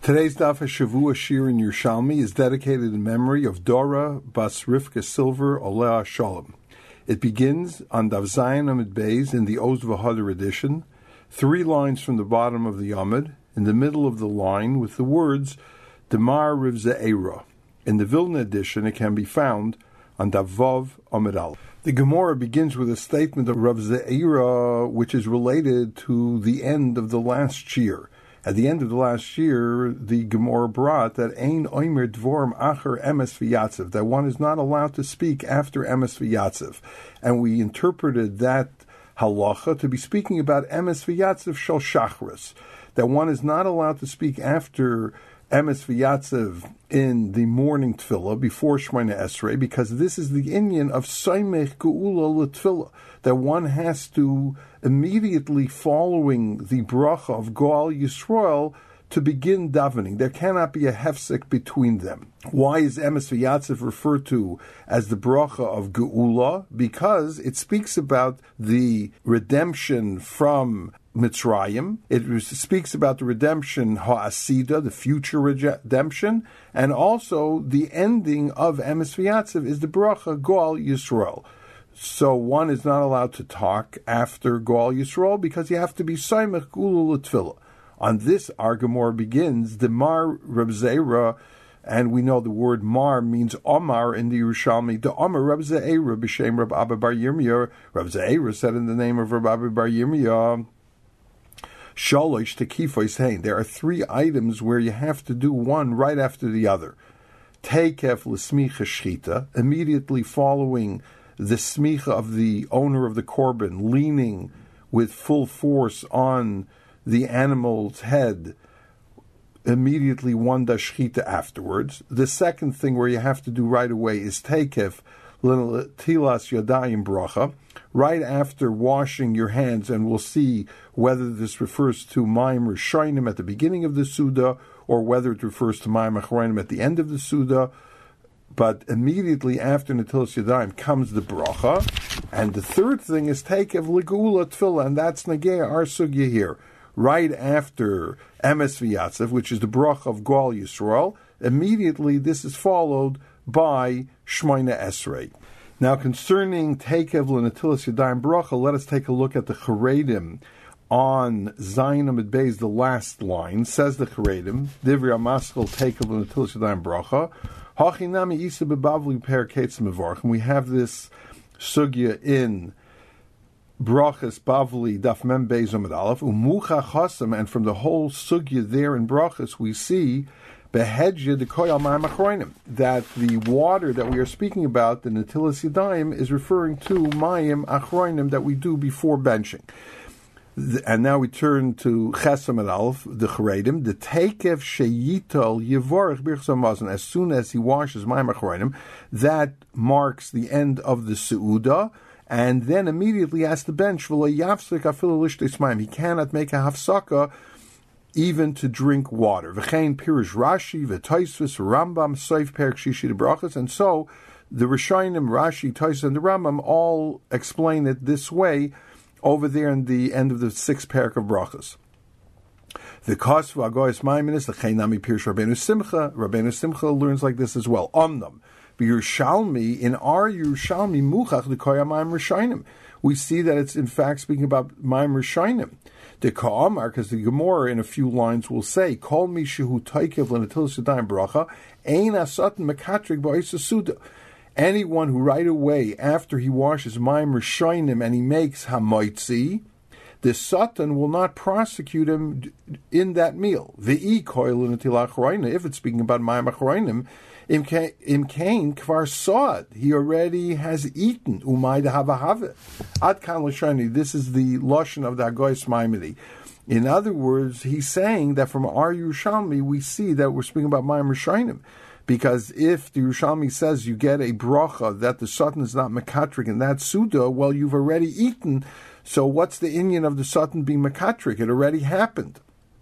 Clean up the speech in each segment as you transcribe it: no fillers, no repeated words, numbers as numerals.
Today's Daf HaShavua Shir in Yerushalmi is dedicated in memory of Dora Bas Rivka Silver Olea Shalom. It begins on Daf Zayin Amud Beis in the Oz V'Hadar edition, 3 lines from the bottom of the Amud, in the middle of the line with the words Demar Riv Ze'era. In the Vilna edition, it can be found on Daf Vav Amud Aleph. The Gemara begins with a statement of Rav Ze'era, which is related to the end of the last year. At the end of the last year, the Gemara brought that Ein Omer Dvorim Acher Emes V'Yatzev, that one is not allowed to speak after Emes V'Yatzev. And we interpreted that halacha to be speaking about Emes V'Yatzev Shel Shachris, that one is not allowed to speak after Emes V'Yatzev in the morning tefillah before Shemona Esrei, because this is the inyan of Saimech Geula L'Tefillah, that one has to immediately following the bracha of Goal Yisrael to begin davening. There cannot be a hefsek between them. Why is Emes V'Yatzev referred to as the bracha of Geula? Because it speaks about the redemption from Mitzrayim. It speaks about the redemption ha'asida, the future redemption, and also the ending of Emes V'Yatzev is the bracha Goal Yisrael. So one is not allowed to talk after Goal Yisrael because you have to be Saimech Geula L'Tefillah. On this, our Gemara begins, the Mar Reb Ze'era, and we know the word Mar means Omar in the Yerushalmi. The Omar Reb Ze'era b'shem Reb Abba Bar Yirmiyah. Reb Ze'era said in the name of Reb Abba Bar Yirmiyah, Shalosh Tekifos Hein. There are 3 items where you have to do one right after the other. Teikef L'Smicha Shchita, immediately following the smicha of the owner of the korban, leaning with full force on the animal's head, immediately one does shchita afterwards. The second thing where you have to do right away is teikef tilas yadayim bracha, right after washing your hands, and we'll see whether this refers to Mayim Rishonim at the beginning of the Suda, or whether it refers to Mayim Achronim at the end of the Suda. But immediately after Netilas Yadayim comes the bracha, and the third thing is teikev l'geula tefillah, and that's negea our sugya here. Right after Emes V'Yatzev, which is the bracha of Goal Yisrael, immediately this is followed by Shemona Esrei. Now, concerning teikev l'netilas Yadayim bracha, let us take a look at the Charedim on Zayin Amud Beis, the last line. Says the Charedim, Divrei HaMaskal teikev l'netilas Yadayim bracha. And we have this sugya in Brachas Bavli Daf Mem Beis Amud Aleph Umucha Chasam, and from the whole sugya there in Brachas we see Behedja de Koyal Mayim Achronim, that the water that we are speaking about, the Netilas Yadayim, is referring to Mayim Achronim that we do before benching. And now we turn to Chesam and Aleph, the Charedim, the Teikev Sheyital Yevorech Birchas Hamazon. As soon as he washes Mayim Achronim, that marks the end of the Seuda, and then immediately has to bench. He cannot make a hafsaka even to drink water. V'chein Pirish Rashi, V'Taisvis, Rambam, Soif Perek Shishi de Brachas, and so the Rishonim, Rashi, Taisvis, and the Rambam all explain it this way over there in the end of the 6th parak of Brachas. The Kosv Agoyes Maiminis, the Cheinami Pirish Rabbeinu Simcha learns like this as well. Omnam, Yerushalmi, in our Yerushalmi Muchach, the Koya Mayim Rishonim, we see that it's in fact speaking about Mayim Rishonim. The Ka'amar, because the Gemara in a few lines will say, Kol mi shehu taikev l'netilas yadayim bracha, ein asatan mekatrik ba'isa suda. Anyone who right away after he washes Mayim Rishonim and he makes Hamoitzi, the Satan will not prosecute him in that meal. V'i koil l'netilas achroina, if it's speaking about Mayim Achronim, Im kain kvar sod, he already has eaten. Umay dehavahave. Ad kan l'shani. This is the lashon of the Hagoyes Maimoni. In other words, he's saying that from our Yerushalmi we see that we're speaking about Mayim Rishonim. Because if the Yerushalmi says you get a bracha that the Satan is not mekatrik in that Suda, well, you've already eaten. So what's the inyan of the Satan being mekatrik? It already happened.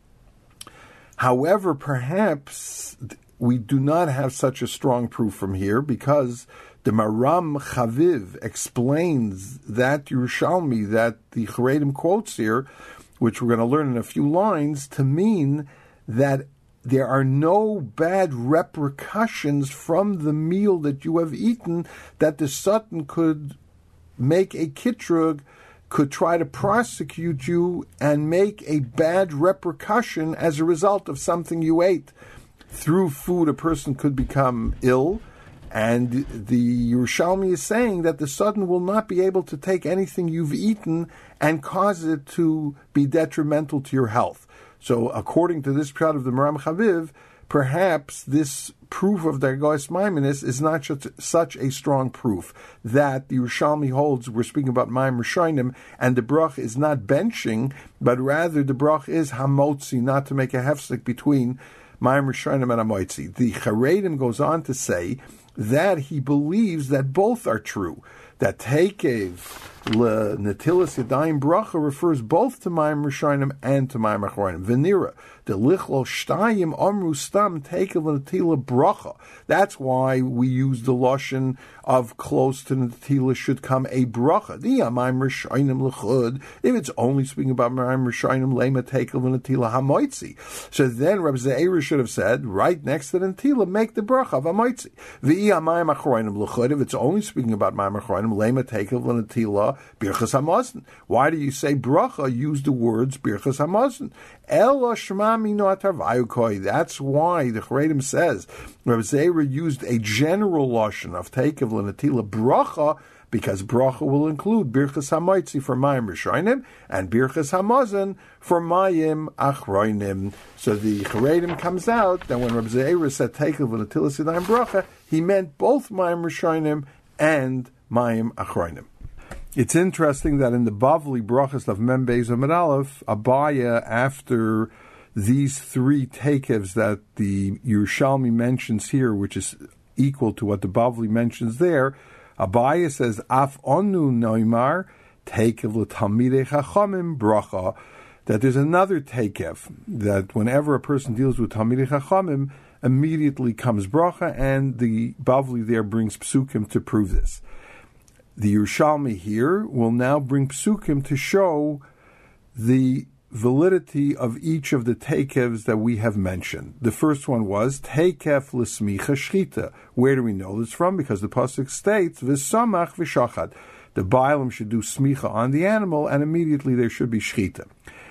However, perhaps we do not have such a strong proof from here, because the Maram Chaviv explains that Yerushalmi that the Charedim quotes here, which we're going to learn in a few lines, to mean that there are no bad repercussions from the meal that you have eaten, that the Satan could make a kitrug, could try to prosecute you and make a bad repercussion as a result of something you ate. Through food, a person could become ill, and the Yerushalmi is saying that the Satan will not be able to take anything you've eaten and cause it to be detrimental to your health. So according to this pshat of the Maram Chaviv, perhaps this proof of Dargos Maimonides is not such a strong proof that the Yerushalmi holds. We're speaking about Mayim Rishonim, and the brach is not benching, but rather the brach is hamotzi, not to make a hefsek between Mayim Rishonim and hamotzi. The Charedim goes on to say that he believes that both are true, that Tekev Netilas Yadayim Bracha refers both to Mayim Rishonim and to Mayim Achronim. Venira, the Lichlol Shtayim Amru Stam Tekev Netila Bracha. That's why we use the Lashon of close to Netila should come a Bracha. The Mayim Rishonim L'chud, if it's only speaking about Mayim Rishonim, Lema Tekev Netila Hamoitzi. So then Reb Ze'era should have said, right next to the Netila, make the Bracha of Hamoitzi. V'ia Mayim Achronim L'chud, if it's only speaking about Mayim Achronim, Lema Tekev Netila Birchas Hamazon. Why do you say bracha? Use the words Birchas Hamazon. Ela Shema Mino Atarvayukoi. That's why the Charedim says Reb Ze'era used a general lashon of Tekev L'Netila bracha, because bracha will include Birchas Hamoitzi for Mayim Rishonim and Birchas Hamazon for Mayim Achronim. So the Charedim comes out that when Reb Ze'era said Tekev L'Netila Sidayim bracha, he meant both Mayim Rishonim and Mayim Achronim. It's interesting that in the Bavli Brachas of Mem Beis Amud Aleph, Abaya, after these three takevs that the Yerushalmi mentions here, which is equal to what the Bavli mentions there, Abaya says, Af onu noimar takev l'talmidei chachamim bracha, that there's another takev, that whenever a person deals with talmidei chachamim, immediately comes bracha, and the Bavli there brings psukim to prove this. The Yerushalmi here will now bring psukim to show the validity of each of the takevs that we have mentioned. The first one was takef l'smicha shchita. Where do we know this from? Because the pasuk states v'samach v'shachad. The bailam should do smicha on the animal, and immediately there should be shchita.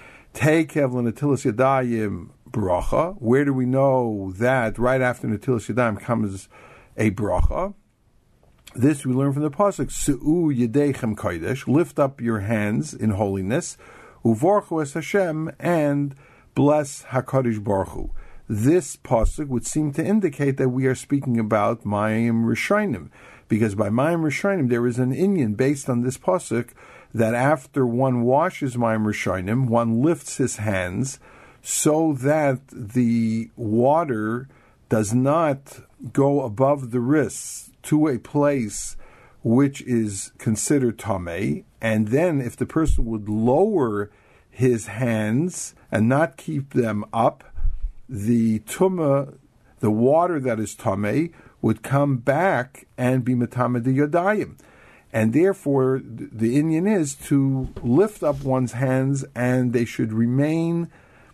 Takef l'netilas yadayim bracha. Where do we know that right after netilas yadayim comes a bracha? This we learn from the pasuk, Su'u Yedechem Kodesh, lift up your hands in holiness, Uvorchu es Hashem, and bless HaKadosh Baruch Hu. This pasuk would seem to indicate that we are speaking about Mayim Rishonim, because by Mayim Rishonim there is an inyan based on this pasuk that after one washes Mayim Rishonim, one lifts his hands so that the water does not go above the wrists to a place which is considered tamei, and then if the person would lower his hands and not keep them up, the tumah, the water that is tamei, would come back and be matama de yodayim. And therefore, the inyan is to lift up one's hands, and they should remain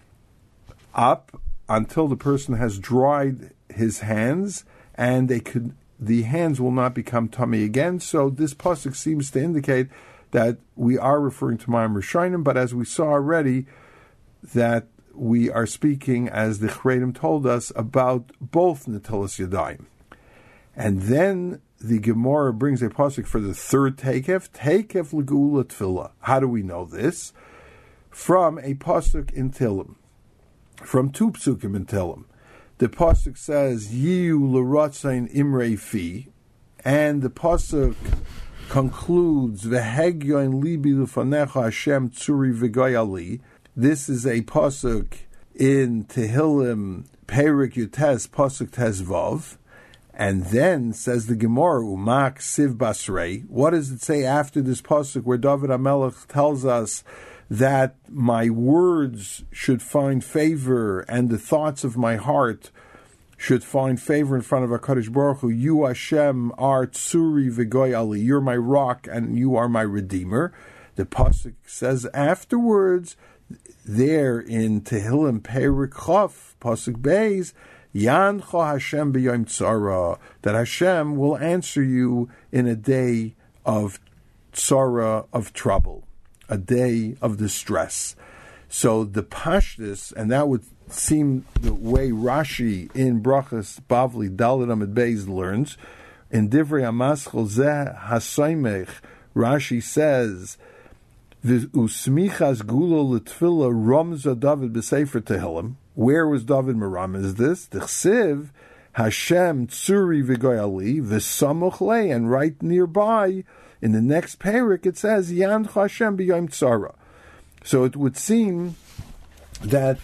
up until the person has dried his hands, and the hands will not become tummy again. So this pasuk seems to indicate that we are referring to Mayim Rishonim, but as we saw already, that we are speaking, as the Charedim told us, about both Netilas Yadayim. And then the Gemara brings a pasuk for the third takef l'geula tefillah. How do we know this? From a pasuk in Tehillim, from two psukim in Tehillim. The pasuk says, Yiu l'ratzain imrei fi, and the pasuk concludes, V'hegyoin libi l'fanecha Hashem tzuri v'goyali. This is a pasuk in Tehillim, Perik Yutes, pasuk Tezvav, and then says the Gemara, Umak siv basrei. What does it say after this pasuk where David HaMelech tells us that my words should find favor and the thoughts of my heart should find favor in front of HaKadosh Baruch Hu? You, Hashem, are Tzuri V'Goy Ali. You're my rock and you are my Redeemer. The pasuk says afterwards, there in Tehillim Perik Chof, Pasuk Beis, Yancha Hashem b'yom tzara, that Hashem will answer you in a day of tzara, of trouble, a day of distress. So the Pashtus, and that would seem the way Rashi in Brachas Bavli Dalet Amud Beis learns, in Divrei Hamaschil Zeh Hasaymech, Rashi says, Usmichas Gulo L'Tfila Ramza David B'Sefer Tehillim. Where was David Meram? Is this? T'chsiv Hashem Tzuri V'Goyali V'Samuch Le, and right nearby, in the next parak, it says, Yancha Hashem B'Yom Tzara. So it would seem that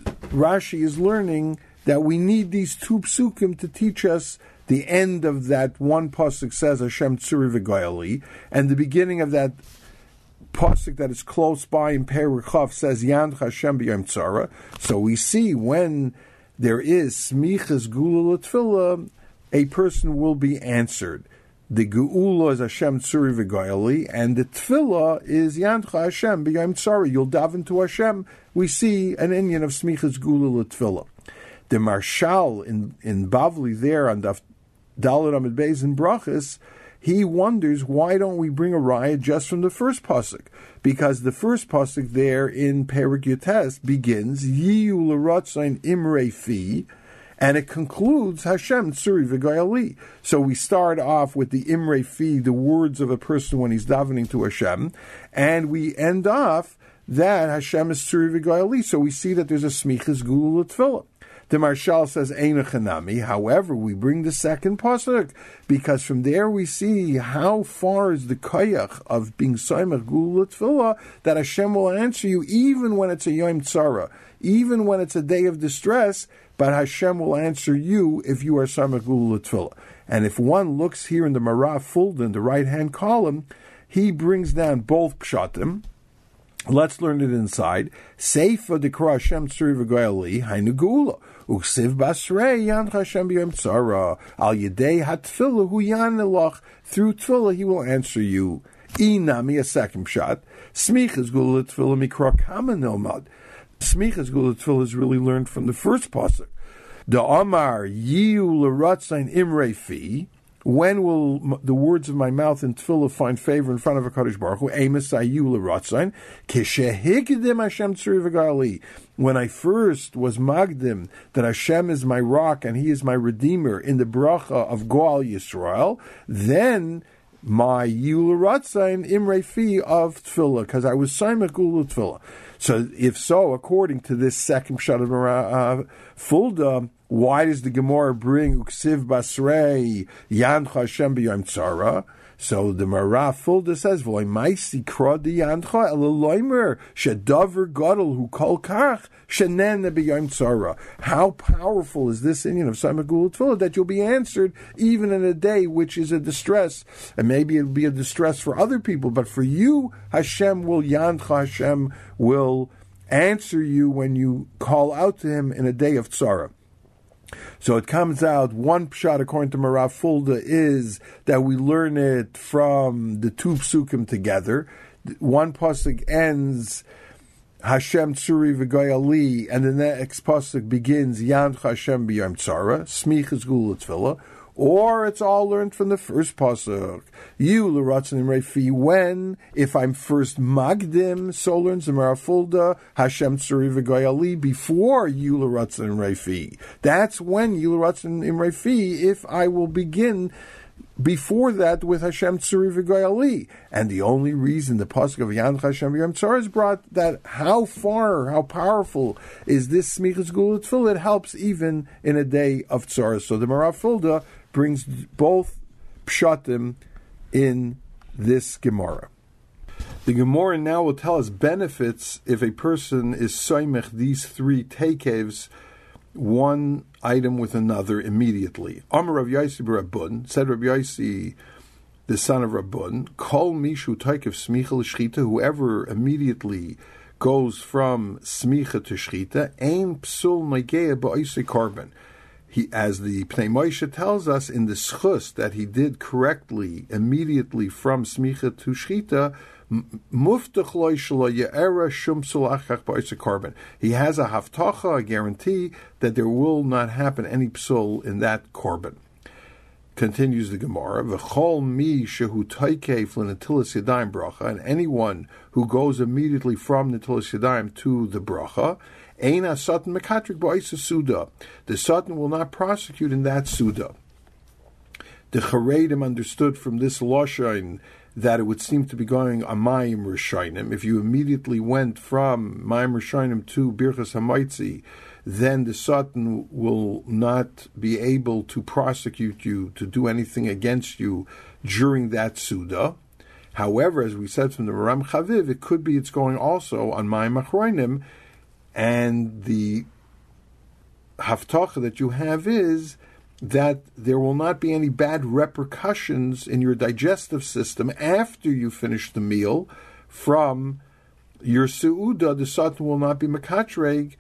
Rashi is learning that we need these two psukim to teach us the end of that one pasuk says Hashem Tzuri V'Goyali, and the beginning of that pasuk that is close by in Perek Chav says Yancha Hashem B'Yom Tzara. So we see when there is smichas gula l'tfila, a person will be answered. The geula is Hashem Tzuri V'Goyali, and the tefillah is Yancha Hashem B'Yom Tzara. You'll daven to Hashem. We see an inyan of smichas gula l'tfila. The Marshal in Bavli there on Dalet Amud Beis in Brachas, he wonders, why don't we bring a riot just from the first pasuk? Because the first pasuk there in Perek Yotes begins Yiyu l'ratzain imrei fi, and it concludes Hashem Tzuri V'Goyali. So we start off with the imrei fi, the words of a person when he's davening to Hashem, and we end off that Hashem is Tzuri V'Goyali. So we see that there's a smichas gula l'tfilah. The Marshal says Eina Chanami. However, we bring the second pasuk because from there we see how far is the koyach of being Saimach Gula Tefillah that Hashem will answer you even when it's a Yom Tzara, even when it's a day of distress. But Hashem will answer you if you are Saimach Gula Tefillah. And if one looks here in the Marah Fulda in the right hand column, he brings down both pshatim. Let's learn it inside. Seifa dekra Hashem Tzuri V'Goyali Hainu Gula. Uksiv basrei Yancha Hashem B'Yom Tzara al yedei hatfilah hu yanelach. Through tefillah he will answer you. Inami, a second shot. Smichas Gula Tefillah mikra kama nomad. Smichas Gula Tefillah is really learned from the first pasuk. The Amar Yiu l'ratzain imrei fi. When will the words of my mouth in tefillah find favor in front of a Kadosh Baruch Hu? Amos ayu l'ratzain kishehikidim Hashem Tzuri V'Goyali. When I first was magdim that Hashem is my rock and He is my redeemer in the bracha of Goal Yisrael, then my yul l'ratzain imrei fi of tefillah, because I was saimach gula tefillah. So if so, according to this second shot of Fulda, why does the Gemara bring Uksiv Basrei Yancha Hashem B'Yom Tzara? So the Marah Fulda says, "V'loy ma'isi kradi Yancha eloloymer shedaver gadol hu kol kach shenen B'Yom Tzara." How powerful is this inyan of Saimach Gula Tefillah that you'll be answered even in a day which is a distress, and maybe it'll be a distress for other people, but for you, Hashem will Hashem will answer you when you call out to Him in a day of tzara. So it comes out, one pshat according to Marav Fulda is that we learn it from the two psukim together. One pasuk ends Hashem Tzuri V'Goyali, and the next pasuk begins Yancha Hashem B'Yom Tzara, Smichas Gula Tefillah, or it's all learned from the first pasuk. You l'ratzon imrei fi, when, if I'm first magdim, so learns the Marav Fulda, Hashem Tzuri V'Goyali, before you l'ratzon imrei fi. That's when you l'ratzon imrei fi, if I will begin before that with Hashem Tzuri V'Goyali. And the only reason the pasuk of Yancha Hashem B'Yom Tzara is brought, that how powerful is this Smichas Gula Tefillah, it helps even in a day of tzara. So the Marav Fulda brings both pshatim in this Gemara. The Gemara now will tell us benefits if a person is soimech these three takevs, one item with another immediately. Amar Rav Yosi b'Rabbun, said Rav Yosi, the son of Rabbun, Kol mishu taikev smicha l'shchita, whoever immediately goes from smicha to shchita, ein psul meigeya ba'isei korban. as the Pnei Moshe tells us in the schus that he did correctly immediately from smicha to shchita, muftach lo shelo ye'era shum psul achach ba'isa korban. He has a haftacha, a guarantee that there will not happen any psul in that korban. Continues the Gemara, v'chol mi shehu taikev l'netilas yadayim bracha, and anyone who goes immediately from netilas yadayim to the bracha, Eina Satan Mekatrik Ba'isa Suda. The Satan will not prosecute in that Suda. The Charedim understood from this Lashon that it would seem to be going on Mayim Rishonim. If you immediately went from Mayim Rishonim to Birchas HaMaitzi, then the Satan will not be able to prosecute you, to do anything against you during that Suda. However, as we said from the Maram Chaviv, it could be it's going also on Mayim Achronim, and the haftacha that you have is that there will not be any bad repercussions in your digestive system after you finish the meal from your seuda. The Satan will not be mekatreg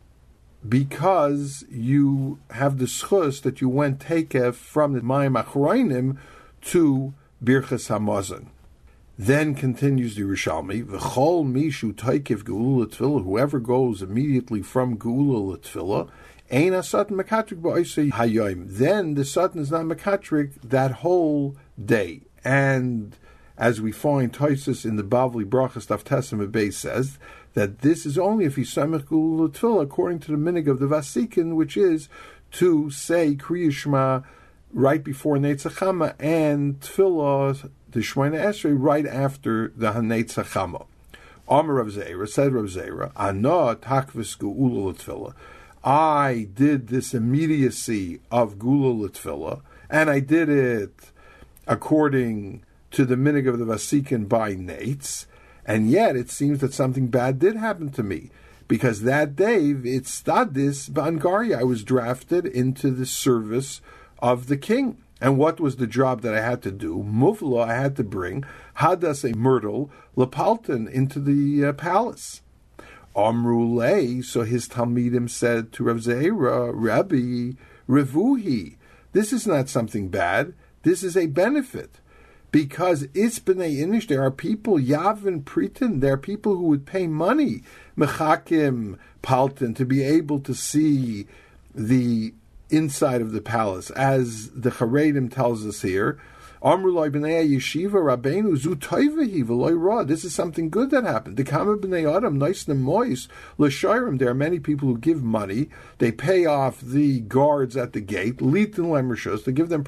because you have the schus that you went takef from the Mayim Achronim to Birchas Hamazon. Then continues the Yerushalmi, v'chol mishu taikev geula l'tfilah, whoever goes immediately from geula l'tfilah, ein asatan mekatrik ba'isei hayom. Then the satan is not mekatrik that whole day. And as we find Tosfos in the Bavli Brachas Daf Tesem Beis says that this is only if he's samech geula l'tfilah, according to the minig of the Vasikin, which is to say Kriya Shema right before Netzach Chama and Tfilah, the Shemona Esrei, right after the Hanetzach Chama. Amar Rav Zeira, said Rav Zeira, Ana takvis geula l'tfilah. I did this immediacy of geula l'tfilah, and I did it according to the minig of the Vasikin by Nates, and yet it seems that something bad did happen to me. Because that day, it's stadis b'angaria, I was drafted into the service of the king. And what was the job that I had to do? Muvla, I had to bring hadas, a myrtle, lepalton, into the palace. Amrulei, so his Talmidim said to Rav Zeira, Rabbi, revuhi, this is not something bad, this is a benefit. Because it's b'nei inish, there are people, Yavin Pritin, there are people who would pay money, mechakim palton, to be able to see the inside of the palace, as the Charedim tells us here. Amrulai b'nei yeshiva rabbeinu zu toivahi v'loy ra. This is something good that happened. The kama b'nei adam nice nemois l'shayrim. There are many people who give money. They pay off the guards at the gate. Litin lemrishos. They give them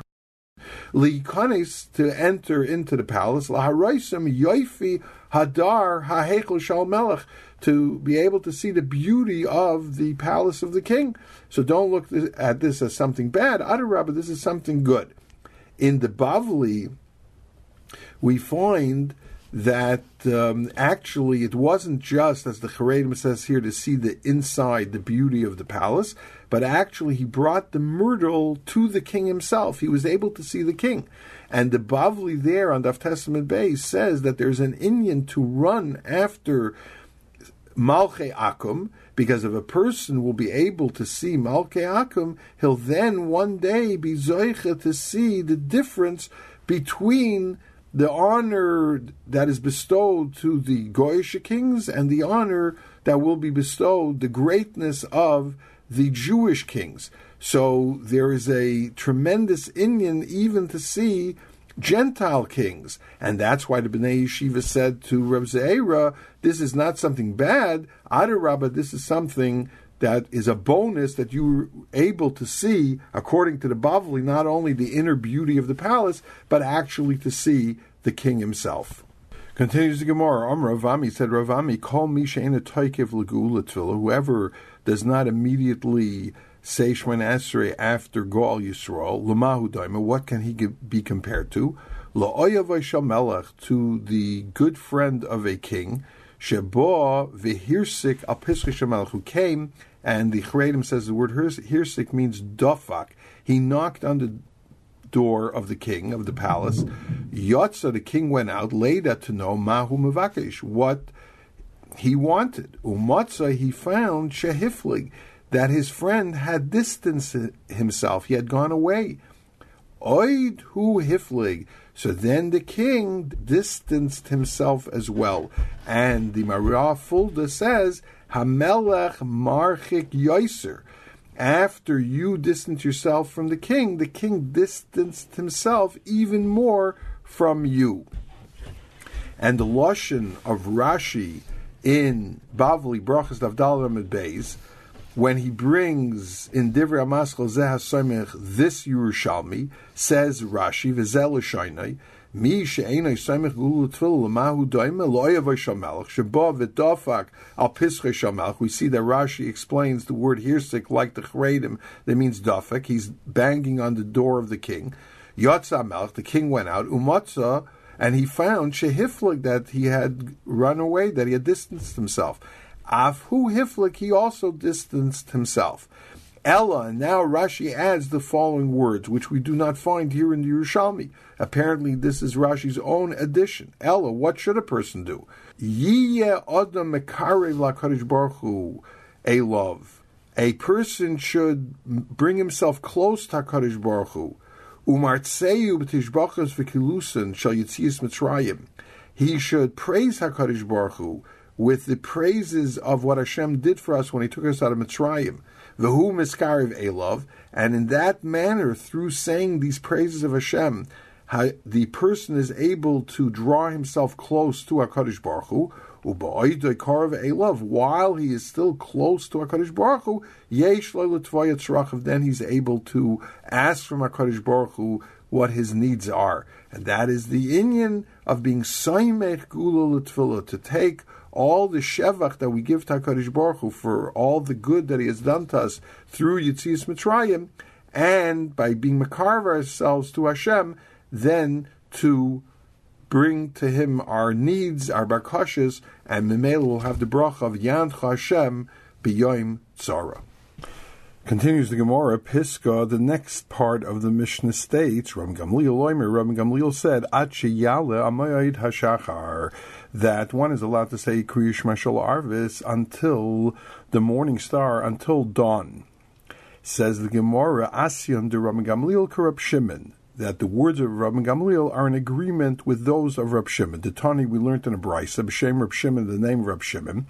liikanes to enter into the palace. Laharaisam yoifi hadar hahechel shal melech, to be able to see the beauty of the palace of the king. So don't look at this as something bad. Adarabba, this is something good. In the Bavli, we find that actually it wasn't just, as the Charedim says here, to see the inside, the beauty of the palace, but actually he brought the myrtle to the king himself. He was able to see the king. And the Bavli there on Daf Tesem Beis says that there's an inyan to run after Malchei Akum, because if a person will be able to see Malchei Akum, he'll then one day be zoicha to see the difference between the honor that is bestowed to the Goyish kings and the honor that will be bestowed, the greatness of the Jewish kings. So there is a tremendous inyan even to see Gentile kings. And that's why the Bnei Yeshiva said to Rav Zeira, this is not something bad. Adarabba, this is something that is a bonus that you were able to see, according to the Bavli, not only the inner beauty of the palace, but actually to see the king himself. Continues the Gemara, Ravami said, Ravami, call me she'ena toikev l'geula tefillah, whoever does not immediately say Shemona Esrei after Goal Yisrael, L'mahu daima, what can he be compared to? La'oyavay shel melech, to the good friend of a king, Shebo v'hirsik al pischei shel melech, who came, and the Charedim says the word hirsik means dofak. He knocked on the door of the king, of the palace. Yotza, the king went out, Leda, to know Mahu Mevakesh, what he wanted. Umatza, he found Shehiflig, that his friend had distanced himself, he had gone away. Oid hu hiflig. So then the king distanced himself as well. And the Marah Fulda says, Hamelech marchik yoiser. After you distance yourself from the king distanced himself even more from you. And the Lashon of Rashi in Bavli Brachas Davdal Amid Beis, when he brings in Divrei Amaschal Zeh HaSomech this Yerushalmi, says Rashi, V'zel L'shaynai, Mi she'enai somech gulu tefillah l'mahu doime lo'oyavay shamelech sheba v'dafak al pischei shamelech. We see that Rashi explains the word hirsik like the Charedim, that means dafak. He's banging on the door of the king. Yatza melech, the king went out, umatza, and he found shehiflik, that he had run away, that he had distanced himself. Afhu hiflik, he also distanced himself. Ella, and now Rashi adds the following words, which we do not find here in the Yerushalmi. Apparently, this is Rashi's own addition. Ella, what should a person do? Yiyeh adam mekarev lakadosh baruch hu elov. A person should bring himself close to HaKadosh Baruch Hu. Umartseyu b'tishbachos v'kilusin shal yitzias Mitzrayim. He should praise HaKadosh Baruch Hu with the praises of what Hashem did for us when He took us out of Mitzrayim. V'hu miskarev elov, and in that manner, through saying these praises of Hashem, the person is able to draw himself close to HaKadosh Baruch Hu, u'ba'oidoi karev elov, while he is still close to HaKadosh Baruch Hu, yesh lo l'tvaya tzrachav, then he's able to ask from HaKadosh Baruch Hu what his needs are. And that is the inyan of being soymech gula l'tfilah, to take all the shevach that we give to HaKadosh Baruch Hu for all the good that He has done to us through Yetzias Mitzrayim, and by being makarv ourselves to Hashem, then to bring to Him our needs, our bakashas, and Memela will have the bracha of Yancha Hashem b'yoim tzara. Continues the Gemara, Piska, the next part of the Mishnah states, Rabbi Gamliel said, Ad sheyale amayid hashachar, that one is allowed to say Kriya Shema Shel Arvis until the morning star, until dawn. Says the Gemara, Asyan de Rabbi Gamliel Rab Shimon, that the words of Rabbi Gamliel are in agreement with those of Rab Shimon. The Tani we learned in a brayso, B'Shem Rab Shimon, the name of Rab Shimon.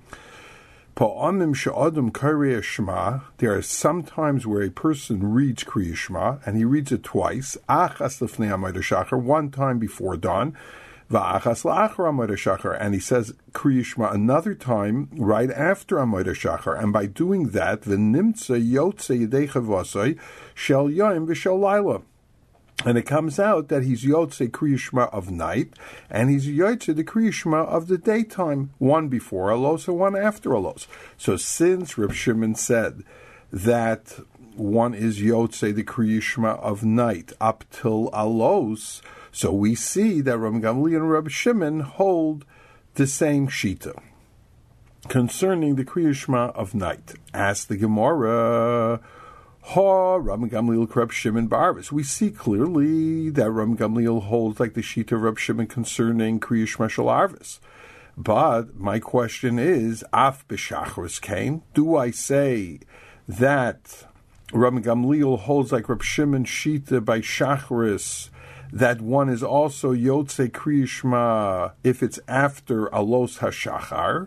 Pa'amim she'adam Kriya Shema, there are some times where a person reads Kriya Shema, and he reads it twice, Achas lefnei Amayda Shachar, one time before dawn, Va'achas la'achar Amayda Shachar, and he says Kriya Shema another time right after Amayda Shachar, and by doing that, v'nimtza yotze yedei chavasai shel yom v'shel laila. And it comes out that he's Yotze Kriya Shema of night, and he's Yotze the Kriya Shema of the daytime, one before Alos and one after Alos. So since Reb Shimon said that one is Yotze the Kriya Shema of night up till Alos, so we see that Rabbi Gamliel and Reb Shimon hold the same shita concerning the Kriya Shema of night. Ask the Gemara, Ha, Rabbi Gamliel Reb Shimon Barvis. We see clearly that Rabbi Gamliel holds like the Shita of Reb Shimon concerning Kriya Shema Shel Arvis. But my question is, Af b'Shachris came. Do I say that Rabbi Gamliel holds like Reb Shimon Shita by Shachris, that one is also Yotze Kriya Shema if it's after Alos HaShachar?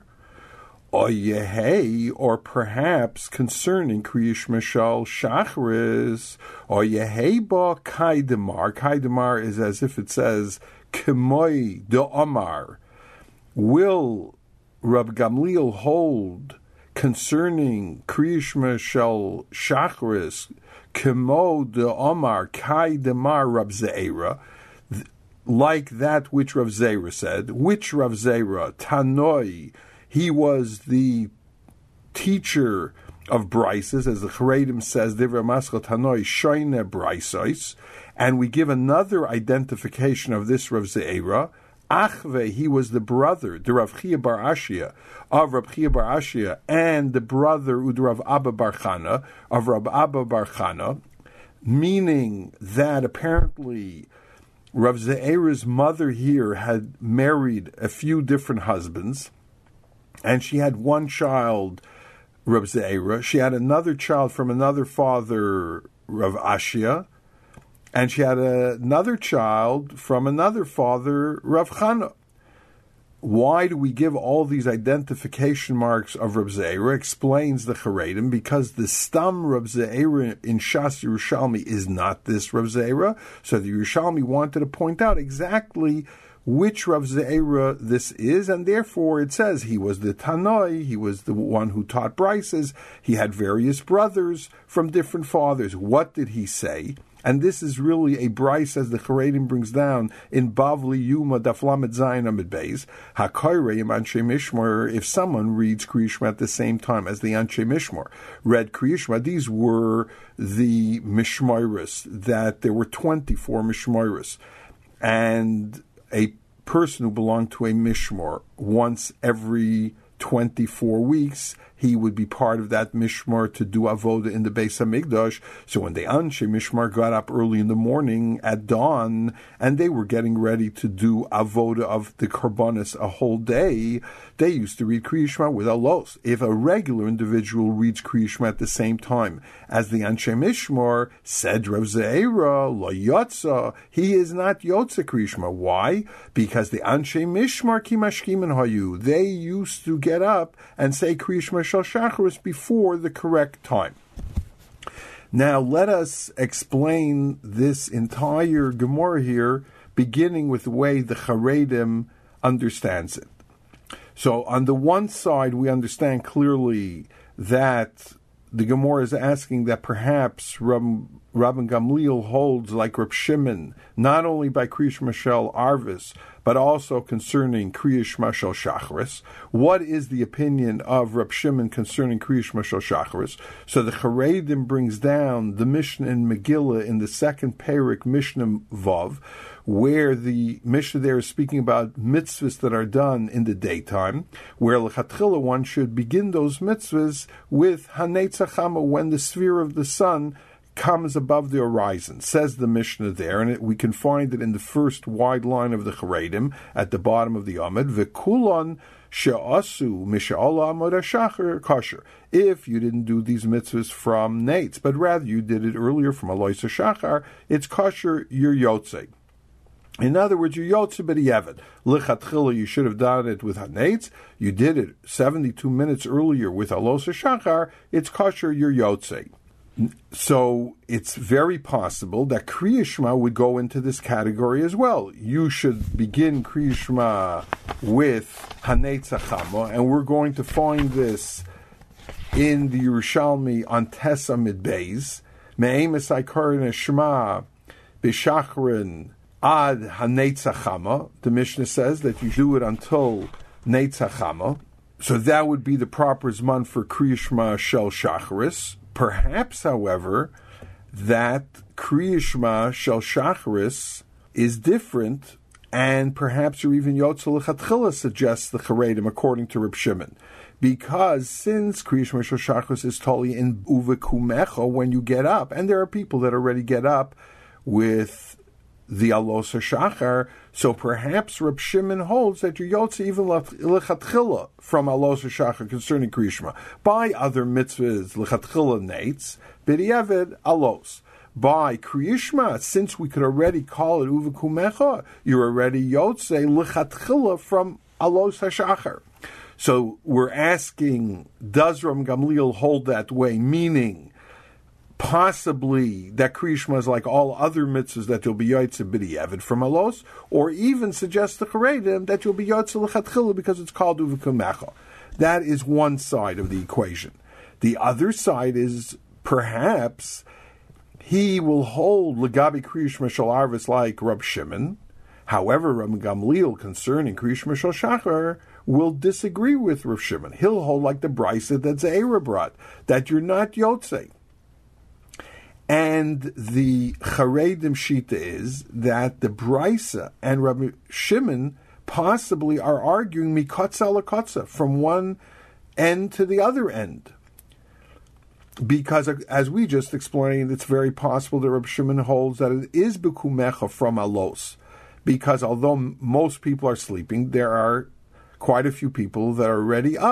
Or perhaps concerning Kriya Shema Shel Shachris, ba kaidemar. Kaidemar is as if it says Kemoi de Omar. Will Rab Gamliel hold concerning Kriya Shema Shel Shachris Kemo de Omar Kaidemar Rab Zeira, like that which Rav Zeira said? Which Rav Zeira? Tanoi. He was the teacher of Brises, as the Charedim says, Divrei Maschal Tanoi Shoine Brisos, and we give another identification of this Rav Zeira. Achve, he was the brother, the Rav Chia Bar Ashia, of Rav Chia Bar Ashia, and the brother Rav Abba Bar Chana, of Rav Abba Bar Chana, meaning that apparently Rav Zeira's mother here had married a few different husbands, and she had one child Reb Ze'era. She had another child from another father, Rav Ashia, and she had another child from another father, Rav Chana. Why do we give all these identification marks of Reb Ze'era? Explains the Charedim, because the Stam Reb Ze'era in Shas Yerushalmi is not this Reb Ze'era. So the Yerushalmi wanted to point out exactly which Rav Ze'era this is, and therefore it says he was the Tanoi, he was the one who taught Brises, he had various brothers from different fathers. What did he say? And this is really a Bryce, as the Charedim brings down in Bavli Yuma Daflamet Zayin Amid Beis. HaKoirei Anshe Mishmor, if someone reads Kriyishma at the same time as the Anshe Mishmor read Kriyishma, these were the Mishmoris, that there were 24 Mishmoris. And a person who belonged to a Mishmor, once every 24 weeks, he would be part of that Mishmar to do Avoda in the Beis HaMikdash. So when the Anshe Mishmar got up early in the morning at dawn, and they were getting ready to do Avoda of the Karbonis a whole day, they used to read Kriya Shema with alos. If a regular individual reads Kriya Shema at the same time as the Anshe Mishmar, said Rav Ze'era, lo yotza, he is not yotza Kriya Shema. Why? Because the Anshe Mishmar ki mashkimin hayu, they used to get up and say Kriya Shema shel Shacharis before the correct time. Now let us explain this entire Gemara here, beginning with the way the Charedim understands it. So on the one side, we understand clearly that the Gemara is asking that perhaps Rabban Gamliel holds like Reb Shimon, not only by Kriya Shema shel Arvis, but also concerning Kriya Shema shel Shacharis. What is the opinion of Reb Shimon concerning Kriya Shema shel Shacharis? So the Charedim brings down the Mishnah in Megillah in the second Perik, Mishnah Vav, where the Mishnah there is speaking about mitzvahs that are done in the daytime, where l'chatchila one should begin those mitzvahs with Hanetza Chama, when the sphere of the sun comes above the horizon, says the Mishnah there, and we can find it in the first wide line of the Charedim at the bottom of the Amud. V'kulon she'asu misha'ala amod hashachar kosher. If you didn't do these mitzvahs from Nates, but rather you did it earlier from Alois Shachar, it's kosher, you're yotzei. In other words, you're yotze b'diavad. L'chatchila, you should have done it with Hanetz. You did it 72 minutes earlier with Alos Shachar. It's kosher, you're yotze. So it's very possible that Kriya Shema would go into this category as well. You should begin Kriya Shema with Hanetza Chama, and we're going to find this in the Yerushalmi on Tesa Midbeis. Me'emes Aikarin Shema B'Shachrin Ad Hanetza Chama. The Mishnah says that you do it until Netza Chama. So that would be the proper Zman for Kriya Shema Shel Shacharis. Perhaps, however, that Kriya Shema Shel Shacharis is different, and perhaps you're even Yotzel L'Chatchila, suggests the Charedim, according to Reb Shimon. Because since Kriya Shema Shel Shacharis is totally in Uvekumecha, when you get up, and there are people that already get up with the Alos HaShachar, so perhaps Reb Shimon holds that you're Yotze even L'Chatchila from Alos HaShachar concerning Kriya Shema. By other mitzvahs, L'Chatchila Nates, B'diavad Alos. By Kriya Shema, since we could already call it Uvekumecha, you're already Yotze L'Chatchila from Alos HaShachar. So we're asking, does Ram Gamliel hold that way, meaning possibly that Kriya Shema is like all other mitzvahs that you'll be Yotze B'diavad from Alos, or even suggest the Charedim that you'll be Yotze L'Chatchila because it's called Uvekumecha. That is one side of the equation. The other side is perhaps he will hold L'Gabi Kriya Shema Shel Arvis like Reb Shimon. However, Reb Gamliel concerning Kriya Shema Shel Shachar will disagree with Reb Shimon. He'll hold like the Brisa that Ze'era brought, that you're not Yotze. And the Charedim Shita is that the Brisa and Rabbi Shimon possibly are arguing mikotza l'kotza, from one end to the other end. Because, as we just explained, it's very possible that Rabbi Shimon holds that it is bekumecha from Alos. Because although most people are sleeping, there are quite a few people that are already up.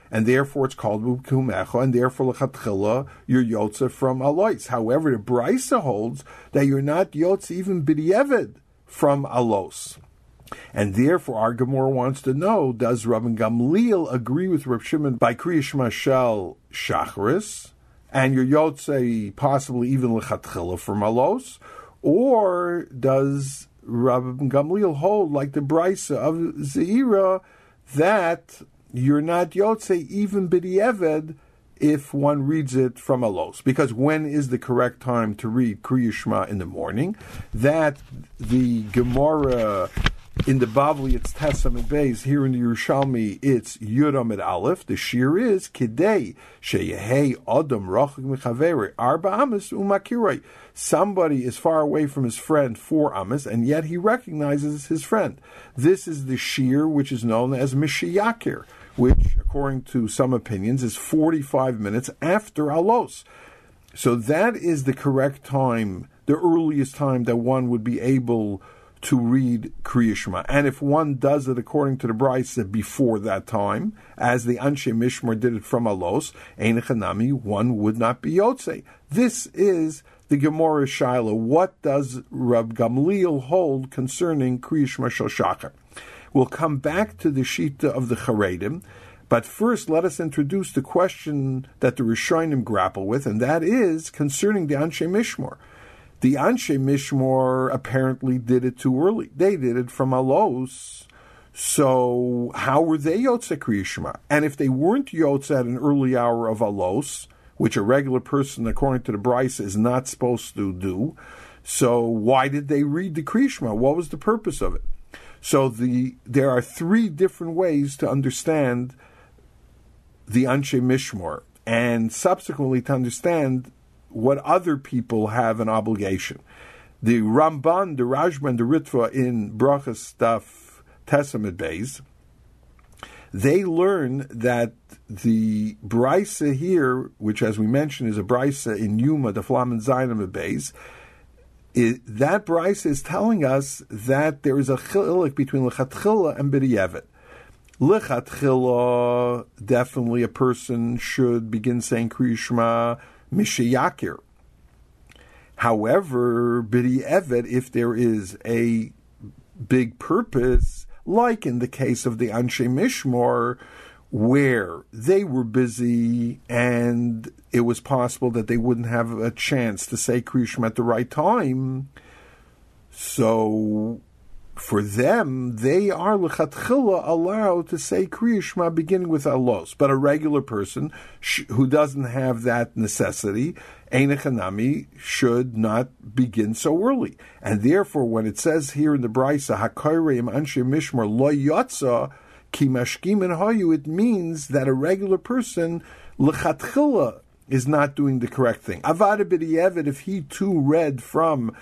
and therefore it's called B'Kumecha, and therefore L'chatchila, you're Yotze from Alois. However, the Braisa holds that you're not Yotze even B'di'eved from Alos. And therefore, our Gemara wants to know, does Rabban Gamliel agree with Reb Shimon by Kriya Shema Shel Shacharis, and your Yotze possibly even L'chatchila from Alos, or does Rabban Gamliel hold, like the Braisa of Zeira, that you're not Yotze even B'di'eved if one reads it from Alos? Because when is the correct time to read Kriya Shema in the morning? That the Gemara in the Bavli, it's Tesam and Beis. Here in the Yerushalmi, it's Yudam at Aleph. The shir is Kidei Sheyehei Adam Rachik Mechaveri Arba Amis Umakirei. Somebody is far away from his friend 4 Amis, and yet he recognizes his friend. This is the shir which is known as Mishiyakir, which, according to some opinions, is 45 minutes after Alos. So that is the correct time, the earliest time that one would be able to read Kriya Shema. And if one does it according to the Braisa before that time, as the Anshe Mishmor did it from Alos, Ein Chanami, one would not be Yotze. This is the Gemara Shaila. What does Rab Gamliel hold concerning Kriya Shema Shel Shachar? We'll come back to the Shita of the Charedim, but first let us introduce the question that the Rishonim grapple with, and that is concerning the Anshe Mishmor. The Anshe Mishmor apparently did it too early. They did it from Alos. So how were they Yotze Kriya Shema? And if they weren't Yotze at an early hour of Alos, which a regular person, according to the Braisa, is not supposed to do, so why did they read the Kriya Shema? What was the purpose of it? So there are 3 different ways to understand the Anshe Mishmor, and subsequently to understand what other people have an obligation. The Ramban, the Rashba, and the Ritva in Brachas Daf Tesamid Beis, they learn that the Braisa here, which as we mentioned is a Braisa in Yuma, the Flamen Zainam Beis, that Braisa is telling us that there is a chilik between L'chatchila and B'di'eved. L'chatchila, definitely a person should begin saying Kriya Shema Mishiyakir. However, B'di'eved, if there is a big purpose, like in the case of the Anshe Mishmor, where they were busy and it was possible that they wouldn't have a chance to say Kriya Shema at the right time, so for them, they are l'chatchila allowed to say Kriya Shema beginning with Alos. But a regular person who doesn't have that necessity, Ein Chanami, should not begin so early. And therefore, when it says here in the Braisa, HaKoreim Anshe Mishmor Lo Yotza Ki Mashkim Hayu, it means that a regular person, l'chatchila, is not doing the correct thing. Avada B'di'eved, if he too read from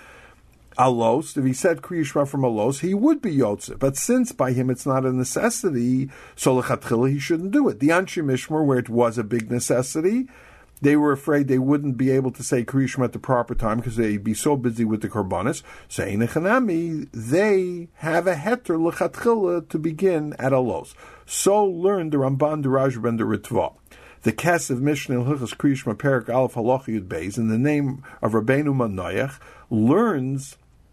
Alos, if he said Kriya Shema from Alos, he would be Yotze. But since by him it's not a necessity, so l'chatchila he shouldn't do it. The Anshe Mishmor, where it was a big necessity, they were afraid they wouldn't be able to say Kriya Shema at the proper time because they'd be so busy with the Korbanos. So Ein Chanami, they have a heter l'chatchila to begin at Alos. So learned the Ramban, the Rashba, and the Ritva. The Kesef Mishnah Hilchos Kriya Shema Perak Aleph Halacha Yud Beis, in the name of Rabbeinu Manoach, learns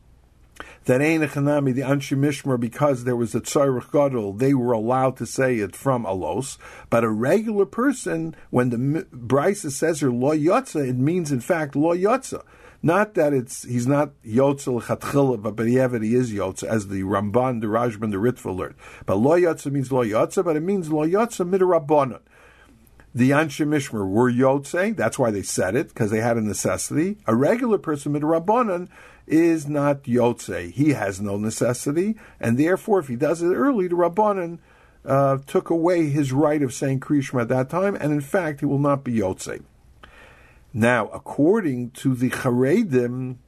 that Ein Chanami, the Anshe Mishmor, because there was a Tzarech Gadol, they were allowed to say it from Alos. But a regular person, when the Braisa says here Lo Yotza, it means in fact Lo Yotza. Not that he's not Yotza l'chatchila, but B'di'eved he is Yotza, as the Ramban, the Rashba, and the Ritva learned. But Lo Yotza means Lo Yotza, but it means Lo Yotza midrabanan. The Anshe Mishmor were Yotze, that's why they said it, because they had a necessity. A regular person, midrabanan, is not Yotze. He has no necessity, and therefore, if he does it early, the Rabbanan took away his right of saying Kriya Shema at that time, and in fact, he will not be Yotze. Now, according to the Charedim,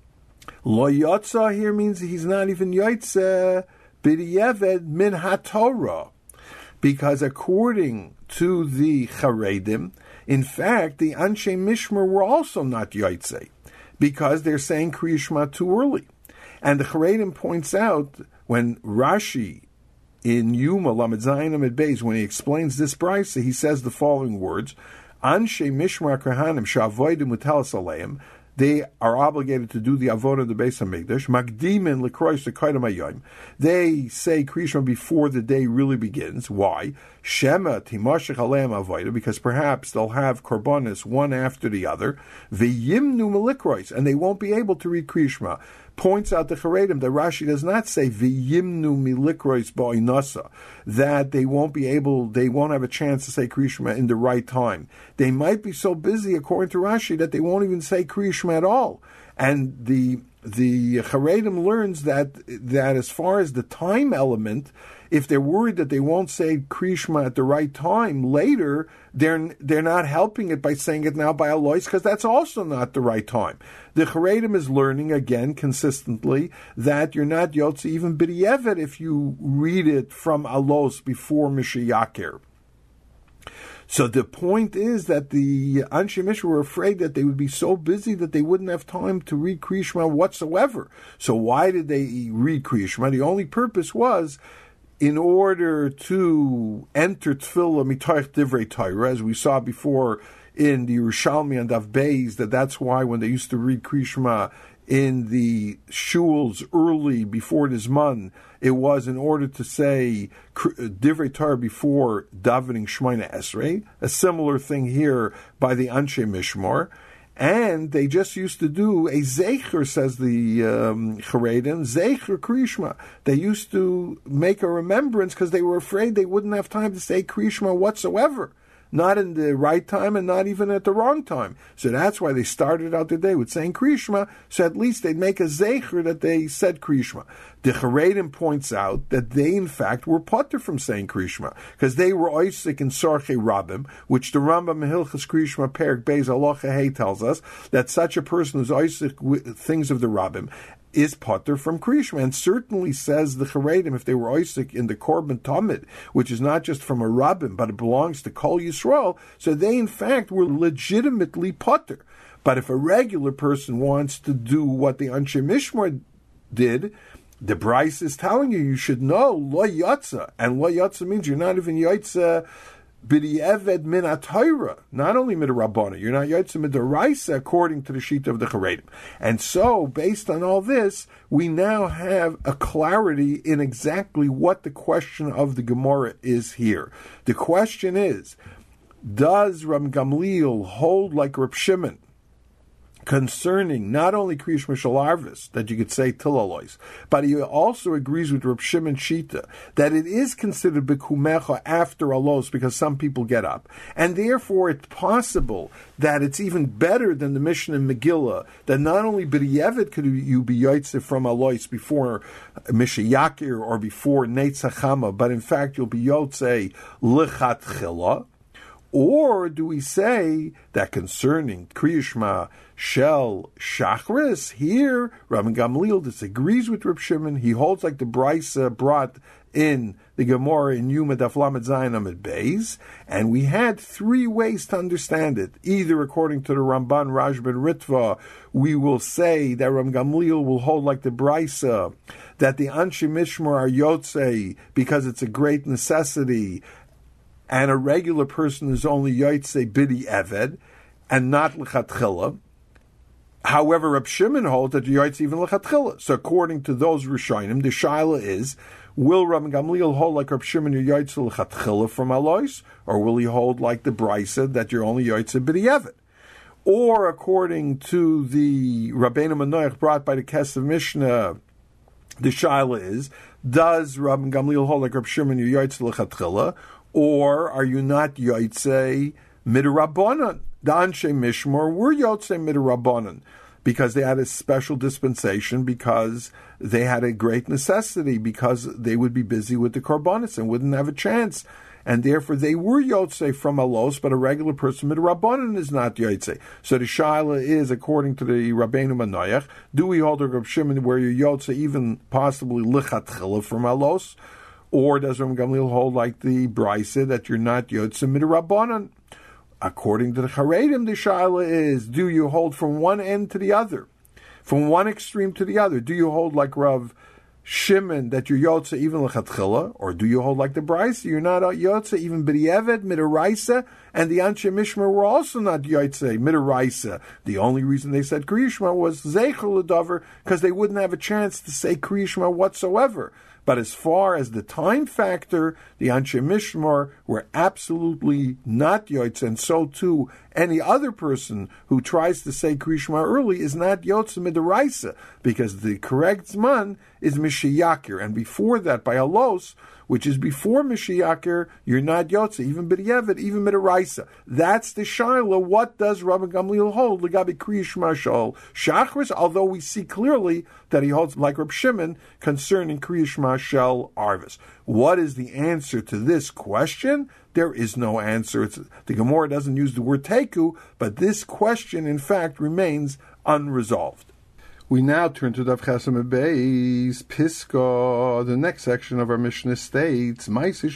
Lo Yotza here means he's not even Yotze, B'di'eved min HaTorah. Because according to the Charedim, in fact, the Anshe Mishmor were also not Yotze, because they're saying Kriya Shema too early. And the Charedim points out, when Rashi in Yuma Lamed Zayin Amid Beis, when he explains this brisa, he says the following words: Anshe Mishmar Kohanim Sha'avodim Mutalas Aleim. They are obligated to do the avodah of the Beis Hamikdash. Magdimin lekrois l'kaydam hayom. They say Krishma before the day really begins. Why? Shema timashich aleim avodah, because perhaps they'll have korbanos one after the other. V'yimnu melikrois, and they won't be able to read Krishma. Points out the Charedim that Rashi does not say v'yimnu milikrois ba'inasa, that they won't have a chance to say Krishma in the right time. They might be so busy, according to Rashi, that they won't even say Krishma at all. And the Charedim learns that as far as the time element, if they're worried that they won't say Krishma at the right time later, they're not helping it by saying it now by Alois, because that's also not the right time. The Charedim is learning, again, consistently, that you're not Yotze even B'di'evet if you read it from Alos before Mishayakir. So the point is that the Anshe Mishra were afraid that they would be so busy that they wouldn't have time to read Krishma whatsoever. So why did they read Krishma? The only purpose was in order to enter Tefillah mitoich divrei Torah, as we saw before in the Yerushalmi and Daf Beis, that's why when they used to read Krishma in the shuls early before the Zman, it was in order to say divrei Torah before davening Shemona Esrei. A similar thing here by the Anshe Mishmar. And they just used to do a Zecher, says the Charedim, Zecher Krishma. They used to make a remembrance because they were afraid they wouldn't have time to say Krishma whatsoever. Not in the right time and not even at the wrong time. So that's why they started out the day with saying Krishma, so at least they'd make a Zecher that they said Krishma. The Charedim points out that they in fact were potter from saying Krishma, because they were oisik in Sarchei Rabbim, which the Rambam Hilchas Krishma Perek Beis Halacha Hey tells us that such a person who's oisik with things of the Rabbim is potter from Krishma, and certainly says the Charedim, if they were oisik in the Korban Tamid, which is not just from a Rabbim, but it belongs to Kol Yisrael, so they in fact were legitimately potter. But if a regular person wants to do what the Anshe Mishmar did, the Bryce is telling you should know lo yotza, and lo yotza means you're not even yotza b'di'eved min atayra, not only mid rabbana, you're not yotza mid deraisa according to the sheet of the Charedim. And so, based on all this, we now have a clarity in exactly what the question of the Gemara is here. The question is, does Rab Gamliel hold like Rab Shimon concerning not only Kriyish Mishal Arvis, that you could say Tilalois, but he also agrees with Reb Shimon Shita that it is considered Bekumecha after Alos because some people get up. And therefore it's possible that it's even better than the Mishnah in Megillah, that not only B'di'evet could you be Yotzeh from Alois before Mishayakir or before Neitzachama, but in fact you'll be Yotzeh Lichatchila. Or do we say that concerning Kriyishma Shel Shachris, here Rabbi Gamliel disagrees with Reb Shimon. He holds like the Brisa brought in the Gemara in Yuma Daf Lamed Zayin Amid Beis, and we had three ways to understand it. Either according to the Ramban Raj ben Ritva, we will say that Rabbi Gamliel will hold like the Brisa, that the Anshe Mishmar are Yotzei because it's a great necessity, and a regular person is only Yotzei B'di'evet and not L'chatchila. However, Reb Shimon holds that Yotzei even L'chatchila. So according to those Rishonim, the Shaila is, will Reb Gamliel hold like Reb Shimon Yotzei L'chatchila from Alois, or will he hold like the Brisa that you're only Yotzei B'di'evet? Or according to the Rabbeinu Manoach brought by the Kesef Mishnah, the Shaila is, does Reb Gamliel hold like Reb Shimon Yotzei L'chatchila, or are you not Yotzei Midrabanan? The Anshe Mishmar were Yotzei Midrabanan because they had a special dispensation, because they had a great necessity, because they would be busy with the Korbanos and wouldn't have a chance. And therefore they were Yotzei from Alos, but a regular person Midrabanan is not Yotzei. So the Shaila is, according to the Rabbeinu Manoach, do we hold a Reb Shimon where you're Yotzei even possibly Lichatchila from Alos? Or does Reb Gamliel hold like the Brisa that you're not Yotzei Midrabanan? According to the Charedim, the Shaila is, do you hold from one end to the other? From one extreme to the other? Do you hold like Rav Shimon that you're Yotze even L'chatchila, or do you hold like the Braisa, you're not Yotze even B'di'eved, Midaraisa, and the Anshe Mishmer were also not Yotze, Midaraisa. The only reason they said Kriya Shema was Zeichel L'Dover, because they wouldn't have a chance to say Kriya Shema whatsoever. But as far as the time factor, the Anshe Mishmar were absolutely not Yotze, and so too any other person who tries to say Kriya Shema early is not Yotze Midaraisa, because the correct Zman is Mishiyakir, and before that, by Alos, which is before Mishiyakir, you're not Yotze, even B'di'eved, even Midaraisa. That's the Shaila. What does Rabbi Gamliel hold? L'gabi Kriya Shema Shal Shachris, although we see clearly that he holds like Reb Shimon concerning Kriya Shema Shal Arvis. What is the answer to this question? There is no answer. The Gemara doesn't use the word teku, but this question, in fact, remains unresolved. We now turn to Daf Chesam Beis Piska. The next section of our Mishnah states,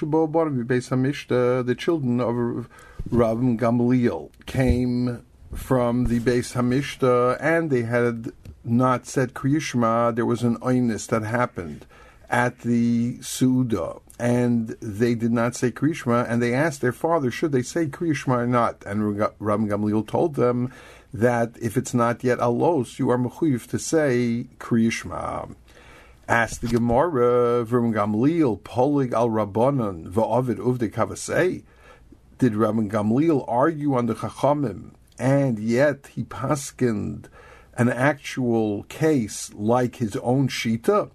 the children of Rabbi Gamliel came from the Beis Hamishta, and they had not said Kriya Shema. There was an oinus that happened at the Suda, and they did not say Kriya Shema, and they asked their father, should they say Kriya Shema or not? And Rabbi Gamliel told them that if it's not yet alos, you are mechuyev to say Kriya Shema. Asked the Gemara, Rabbi Gamliel polig al Rabbanan va'avid uvde kavasei. Did Rabbi Gamliel argue on the Chachamim, and yet he paskined an actual case like his own shita?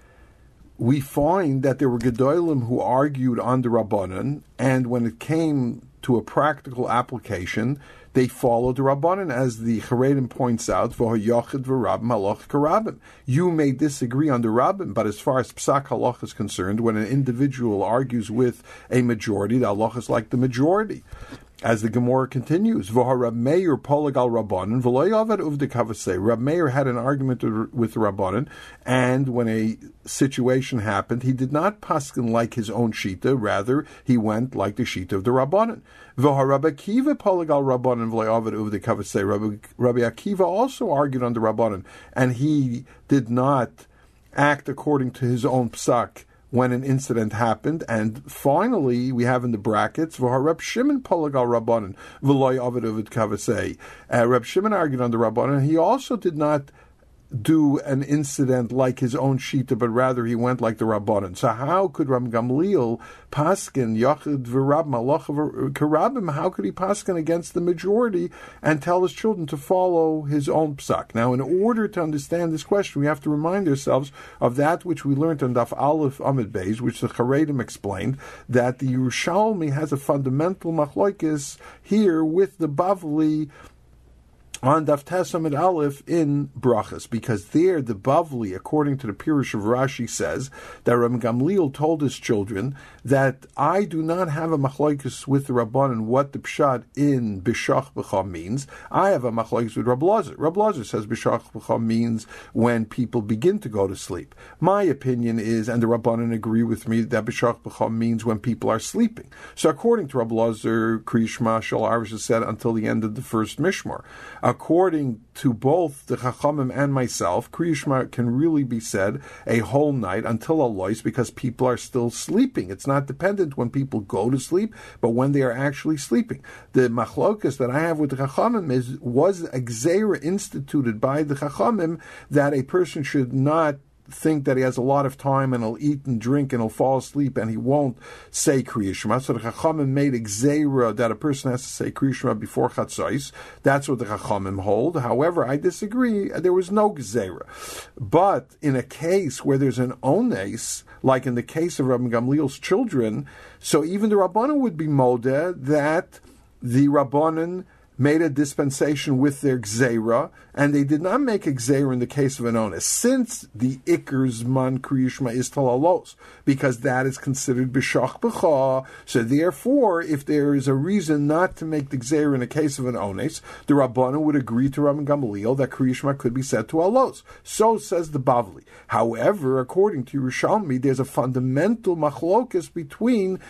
We find that there were Gedolim who argued on the Rabbanan, and when it came to a practical application, they followed the Rabbanan, as the Charedim points out, V'hoyachid v'rabim halach karabim. You may disagree on the Rabbim, but as far as Psak halach is concerned, when an individual argues with a majority, the halach is like the majority. As the Gemara continues, Rab Meir polig al Rabbanan, v'loyavad uvde kavasei. Rab Meir had an argument with the Rabbanan, and when a situation happened, he did not paskin like his own shita, rather he went like the shita of the Rabbanan. Rabbi Akiva polig al Rabbanan, v'loyavad uvde kavasei. Rabbi Akiva also argued on the Rabbanan, and he did not act according to his own psak when an incident happened. And finally, we have in the brackets, Reb Shimon polig al Rabbanan, v'loy avid uvid kavasei. Reb Shimon argued on the Rabbanan. He also did not do an incident like his own shita, but rather he went like the Rabbanan. So how could Rabbi Gamliel paskin yachid v'rab malach karabim? How could he paskin against the majority and tell his children to follow his own psak? Now, in order to understand this question, we have to remind ourselves of that which we learned on Daf Aleph Amid Beis, which the Charedim explained, that the Yerushalmi has a fundamental machlokes here with the Bavli on Daf Tes Amid Aleph in Brachas, because there the Bavli, according to the Pirush of Rashi, says that Rabbi Gamliel told his children that I do not have a machlokes with the Rabbanan what the pshat in Bishach B'cha means. I have a machlokes with Rab Lazar. Rab Lazar says Bishach B'cha means when people begin to go to sleep. My opinion is, and the Rabbanan agree with me, that Bishach B'cha means when people are sleeping. So according to Rab Lazar, Kriya Shema Shal Arvis is said until the end of the first Mishmar. According to both the Chachamim and myself, Kriya Shema can really be said a whole night until Alois, because people are still sleeping. It's not dependent when people go to sleep, but when they are actually sleeping. The machlokas that I have with the Chachamim was a gzeira instituted by the Chachamim that a person should not think that he has a lot of time and he'll eat and drink and he'll fall asleep and he won't say Kriya Shema. So the Chachamim made a gzeira that a person has to say Kriya Shema before Chatzos. That's what the Chachamim hold. However, I disagree. There was no gzeira. But in a case where there's an ones, like in the case of Rabbi Gamliel's children, so even the Rabbanan would be modeh that the Rabbanan made a dispensation with their gzeira, and they did not make a gzeira in the case of an onus, since the Iker Zman Kriya Shema is talalos, because that is considered b'shach b'cha. So therefore, if there is a reason not to make the gzeira in the case of an onus, the Rabbanan would agree to Rabbi Gamliel that Kriya Shema could be said to alos. So says the Bavli. However, according to Yerushalmi, there's a fundamental machlokas between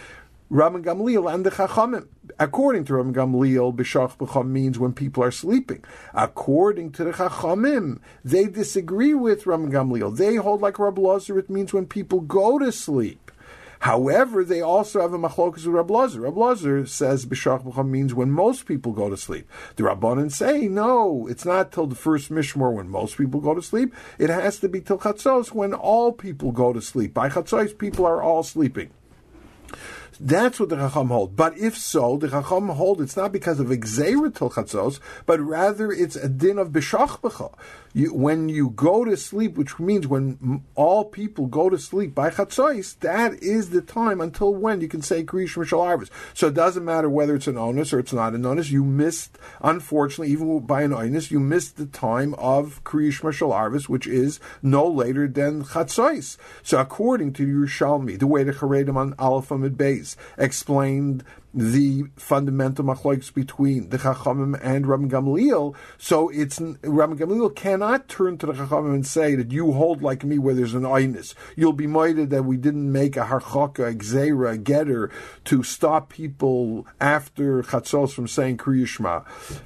Rabban Gamliel and the Chachamim. According to Rabban Gamliel, B'shach b'cham means when people are sleeping. According to the Chachamim, they disagree with Rabban Gamliel. They hold like Rabbi Lazar, it means when people go to sleep. However, they also have a machlokas with Rabbi Lazar. Rabbi Lazar says B'shach b'cham means when most people go to sleep. The Rabbanan say, no, it's not till the first Mishmor when most people go to sleep. It has to be till Chatzos when all people go to sleep. By Chatzos, people are all sleeping. That's what the Chacham hold. But if so, the Chacham hold it's not because of Gzeira till Chatzos, but rather it's a din of B'shach b'cha. When you go to sleep, which means when all people go to sleep by Chatzos, that is the time until when you can say Kriyish Mishal Arvis. So it doesn't matter whether it's an onus or it's not an onus. You missed, unfortunately, even by an onus, you missed the time of Kriyish Mishal Arvis, which is no later than Chatzos. So according to Yerushalmi, the way the Charedim on Aleph Amud Beis explained the fundamental machlokes between the Chachamim and Rabban Gamliel. So it's Rabban Gamliel cannot turn to the Chachamim and say that you hold like me where there's an aynus. You'll be minded that we didn't make a harchaka, a gzeira, a getter to stop people after Chatzos from saying Kriya Shema.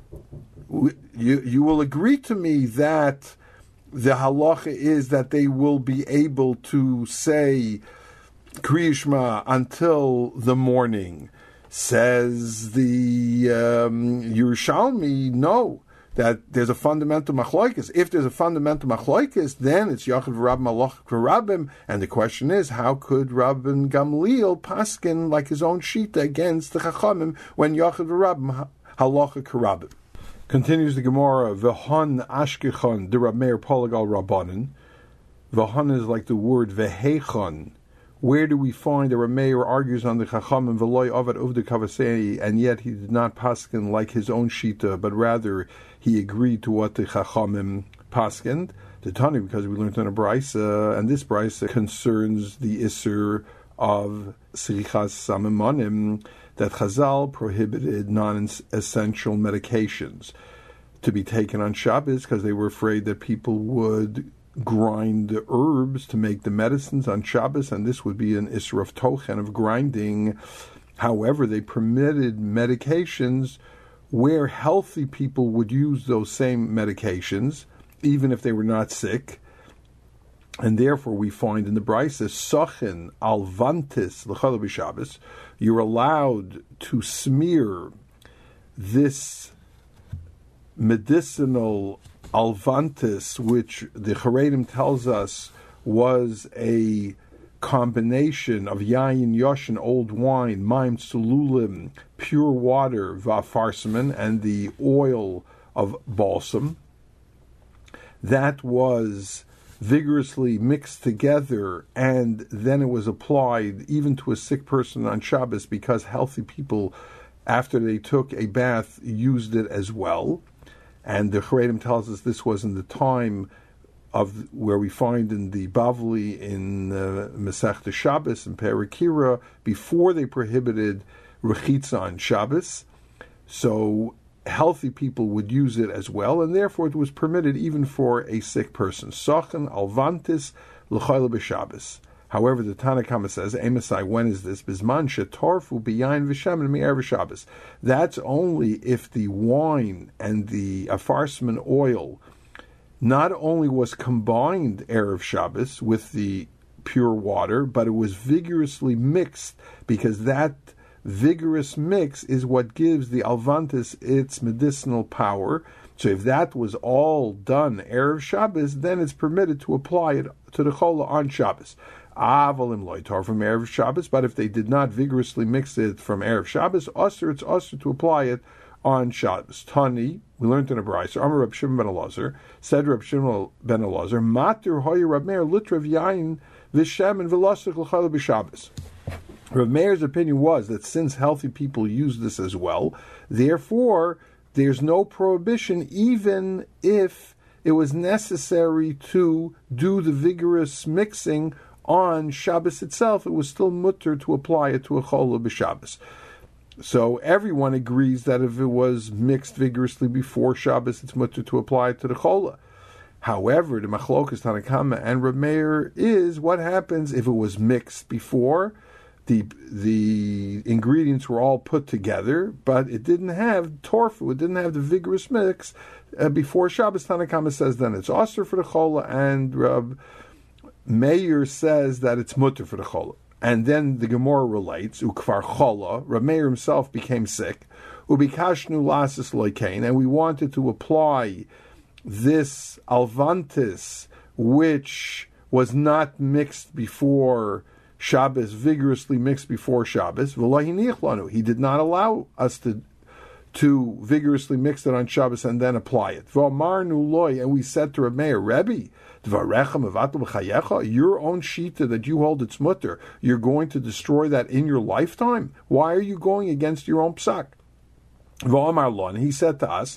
You will agree to me that the halacha is that they will be able to say Kriya Shema until the morning. Says the Yerushalmi, no, that there's a fundamental machlokes. If there's a fundamental machlokes, then it's Yachid v'Rab Malach v'Rabim, and the question is, how could Rabban Gamliel paskin like his own shita against the Chachamim when Yachid v'Rabim halacha k'Rabim? Continues the Gemara, V'hon ashkechon de Rab Meir Polagal Rabbanan. V'hon is like the word v'hechon. Where do we find that Rameir argues on the Chachamim v'loy avad uvda kavasei, and yet he did not paskin like his own shita, but rather he agreed to what the Chachamim paskined? The Tani, because we learned on a brisa, and this brisa concerns the Isser of Srichas Samimanim, that Chazal prohibited non-essential medications to be taken on Shabbos because they were afraid that people would grind the herbs to make the medicines on Shabbos, and this would be an Isra of Tochen, of grinding. However, they permitted medications where healthy people would use those same medications, even if they were not sick. And therefore we find in the Brisa, Sochen alvantis l'chol b'Shabbos, you're allowed to smear this medicinal alvantis, which the Charedim tells us was a combination of yayin yoshin, old wine, maim tsululim, pure water, vafarsaman, and the oil of balsam. That was vigorously mixed together, and then it was applied even to a sick person on Shabbos, because healthy people, after they took a bath, used it as well. And the Charedim tells us this was in the time of where we find in the Bavli, in Masechta Shabbos and Perikira, before they prohibited Rechitza on Shabbos. So healthy people would use it as well, and therefore it was permitted even for a sick person. Sochen alvantis l'chayla b'Shabbos. However, the Tanakama says, Emasai, when is this? Bizman shetarfu b'yayin v'shemen mi'er v'Shabbos. That's only if the wine and the afarsman oil not only was combined Erev Shabbos with the pure water, but it was vigorously mixed, because that vigorous mix is what gives the alvantis its medicinal power. So if that was all done Erev Shabbos, then it's permitted to apply it to the chola on Shabbos. Avalim loitar from Erev Shabbos, but if they did not vigorously mix it from Erev Shabbos, it's usher to apply it on Shabbos. Tani, we learned in a brayso, Amar Reb Shimon ben Elazar, said Reb Shimon ben Elazar, Matir hoyer Reb Meir litrav yayin v'shemen v'lasik l'chayla b'Shabbos. Reb Meir's opinion was that since healthy people use this as well, therefore there's no prohibition, even if it was necessary to do the vigorous mixing on Shabbos itself, it was still mutter to apply it to a chola b'Shabbos. So everyone agrees that if it was mixed vigorously before Shabbos, it's mutter to apply it to the chola. However, the machlokas Tanakama and Reb Meir is what happens if it was mixed before. the ingredients were all put together, but it didn't have torfu, it didn't have the vigorous mix before Shabbos. Tanna Kama says then it's osir for the chola, and Rab Meir says that it's mutter for the chola. And then the Gemara relates, ukvar chola, Rab Meir himself became sick, ubikashnu lasis loikein, and we wanted to apply this alvantis, which was not mixed before Shabbos, vigorously mixed before Shabbos. He did not allow us to vigorously mix it on Shabbos and then apply it. And we said to Reb Meir, Rebbe, your own shita that you hold its mutter, you're going to destroy that in your lifetime? Why are you going against your own psak? And he said to us,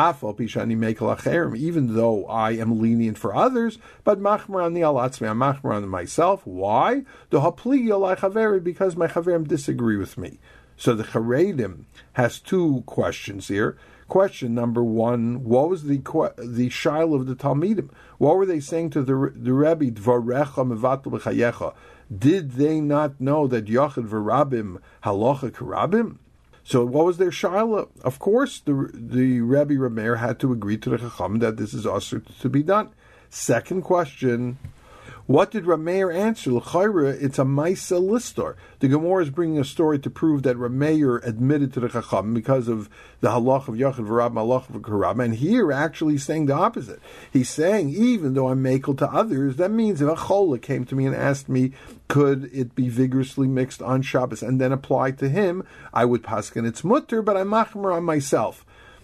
even though I am lenient for others, but machmer on the alatzmi, I'm machmer on myself. Why? Because my chaverim disagree with me. So the Charedim has two questions here. Question number one: what was the shail of the Talmidim? What were they saying to the Rebbe? Dvarecha mevatel b'chayecha. Did they not know that Yachid v'Rabim halacha karabim? So what was their shaila? Of course, the Rebbe Reb Meir had to agree to the Chacham that this is also to be done. Second question: what did Reb Meir answer? L'chayra, it's a Maisa Listor. The Gemara is bringing a story to prove that Reb Meir admitted to the Chacham because of the halach of Yachid v'Rab, halach of Karab. And here, actually, he's saying the opposite. He's saying, even though I'm makel to others, that means if a chola came to me and asked me, could it be vigorously mixed on Shabbos and then applied to him, I would paskin its mutter, but I'm machmer on myself.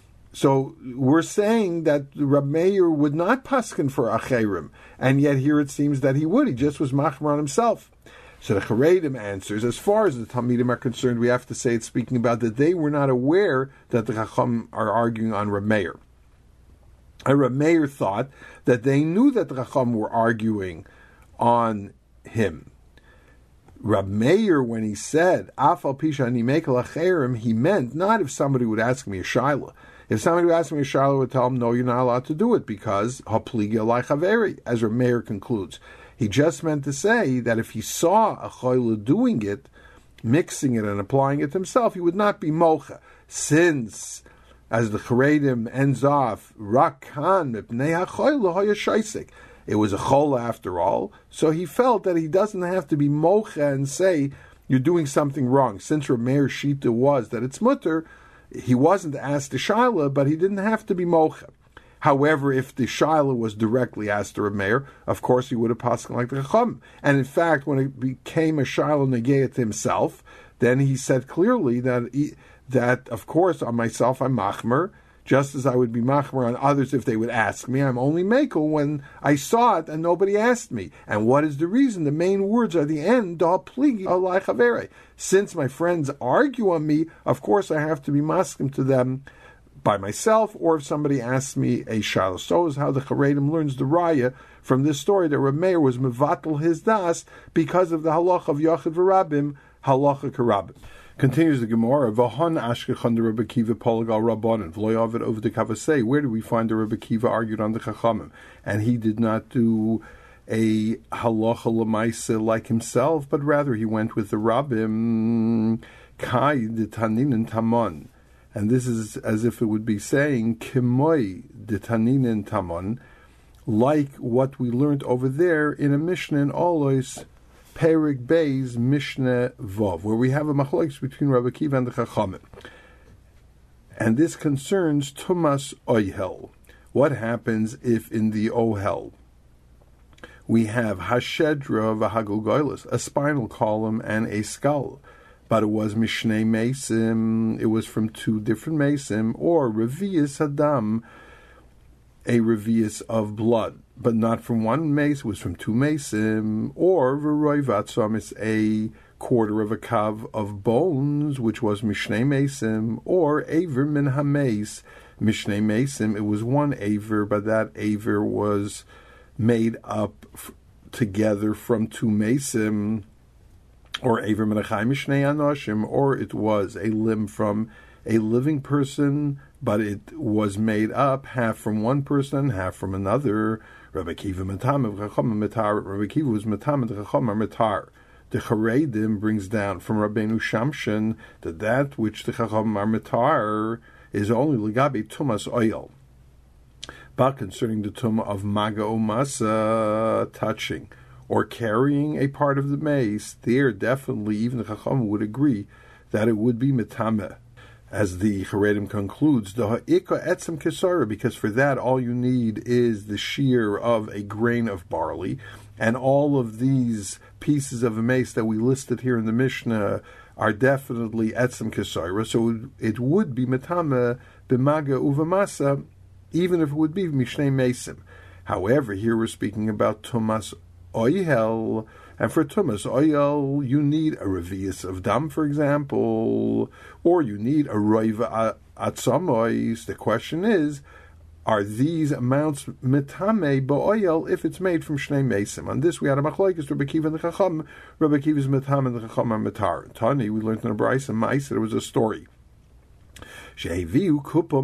So we're saying that Reb Meir would not paskin for acherim, and yet here it seems that he would. He just was machmer on himself. So the Charedim answers, as far as the Talmidim are concerned, we have to say it's speaking about that they were not aware that the Chacham are arguing on Reb Meir. And Reb Meir thought that they knew that the Chacham were arguing on him. Reb Meir, when he said, Afal Pisha Ani Mekel Acherim, he meant not if somebody would ask me a shaila. If somebody would ask me a shaila, I would tell him, no, you're not allowed to do it because Hapligi Alai Chaveri, as Reb Meir concludes. He just meant to say that if he saw a chayla doing it, mixing it and applying it himself, he would not be mocha. Since, as the Charedim ends off, Rakan mipnei hachayla hoya shaisik. It was a chol after all, so he felt that he doesn't have to be mocha and say, you're doing something wrong. Since Reb Meir's shita was that it's mutter, he wasn't asked the shaila, but he didn't have to be mocha. However, if the shaila was directly asked to Reb Meir, of course he would have passed like the Chacham. And in fact, when it became a shaila negayat himself, then he said clearly that of course on myself I'm machmer, just as I would be machmer on others if they would ask me. I'm only mekel when I saw it and nobody asked me. And what is the reason? The main words are the end, da pligi alai chavere. Since my friends argue on me, of course I have to be maskim to them by myself, or if somebody asks me a shaila. So is how the Charedim learns the raya from this story that Reb Meir was mevatel his das because of the halach of Yachid v'Rabim, halacha karabim. Continues the Gemara, V'hon ashkechon the Rebbe Kiva polagal rabbanon v'loyavet over the kavasei. Where do we find the Rebbe Kiva argued on the Chachamim? And he did not do a halacha l'maisa like himself, but rather he went with the Rabbim kai de tanin tamon. And this is as if it would be saying, Kimoi de Taninin Tamon, like what we learned over there in a Mishnah in Olois, Perik Beis, Mishnah Vov, where we have a machlokes between Rabbi Kiva and the Chachamim. And this concerns Tumas Oyhel. What happens if in the Ohel we have Hashedra v'Hagogoylis, a spinal column and a skull? But it was Mishnei Mesim, it was from two different Mesim, or Revius Adam, a Revius of blood, but not from one Mace, it was from two Mesim, or Veroy Vatsom, it's a quarter of a kav of bones, which was Mishnei Mesim, or Aver Min HaMeis, Mishnei Mesim, it was one Aver, but that Aver was made up together from two Mesim, or Aver Menachai Mishnei Anoshim, or it was a limb from a living person, but it was made up half from one person, half from another. Rabbi Kiva Matam of Chacham Matar. Rabbi Kiva was Matam and Chacham Matar. The Charedim brings down from Rabbeinu Shamshin that which the Chacham are Matar is only Ligabi Tumas Oil. But concerning the Tumah of Maga Umasa, touching or carrying a part of the mace, there definitely even the Chacham would agree that it would be Metame. As the Charedim concludes, the Ha'ika Etzem Kesara, because for that all you need is the shear of a grain of barley, and all of these pieces of a mace that we listed here in the Mishnah are definitely Etzem Kesara, so it would be Metame B'maga Uvamasa, even if it would be Mishnei Mesim. However, here we're speaking about Tumas Oyel, and for Tumas Oyel, you need a Revius of Dam, for example, or you need a Roiva Atzamois. The question is, are these amounts Metame Ba'oyel if it's made from Shnei Mesim? On this we had a Machlokes, Rabbi Kiva and the Chacham. Rabbi Kiva is Metame and the Chacham are Matar. Tani, we learned in the Brayso and Ma'aser, there was a story. They brought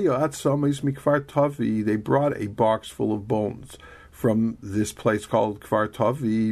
a box full of bones from this place called Kfar Tavi.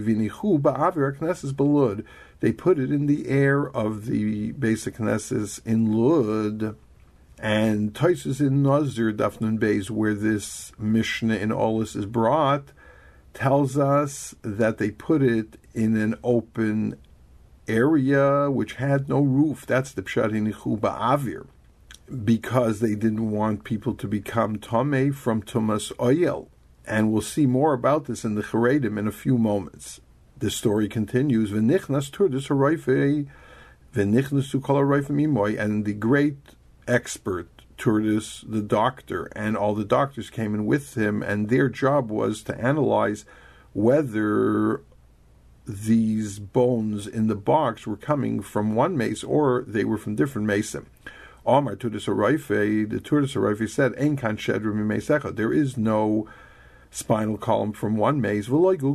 They put it in the air of the basic Knesses in Lud. And Taisus in Nazir, Dafnun Beis, where this Mishnah in Olis is brought, tells us that they put it in an open area which had no roof. That's the Pshat Hinichu Ba'avir, because they didn't want people to become Tomei from Tumas Oyel. And we'll see more about this in the Charedim in a few moments. The story continues, V'nichnas turdus harayfei, v'nichnas tu kol harayfei mimoy, and the great expert, Turdus, the doctor, and all the doctors came in with him, and their job was to analyze whether these bones in the box were coming from one mace or they were from different mason. Omar Turdus Harayfei, the Turdus Harayfei said, Ein kan shedra mimesecha, there is no spinal column from one mace,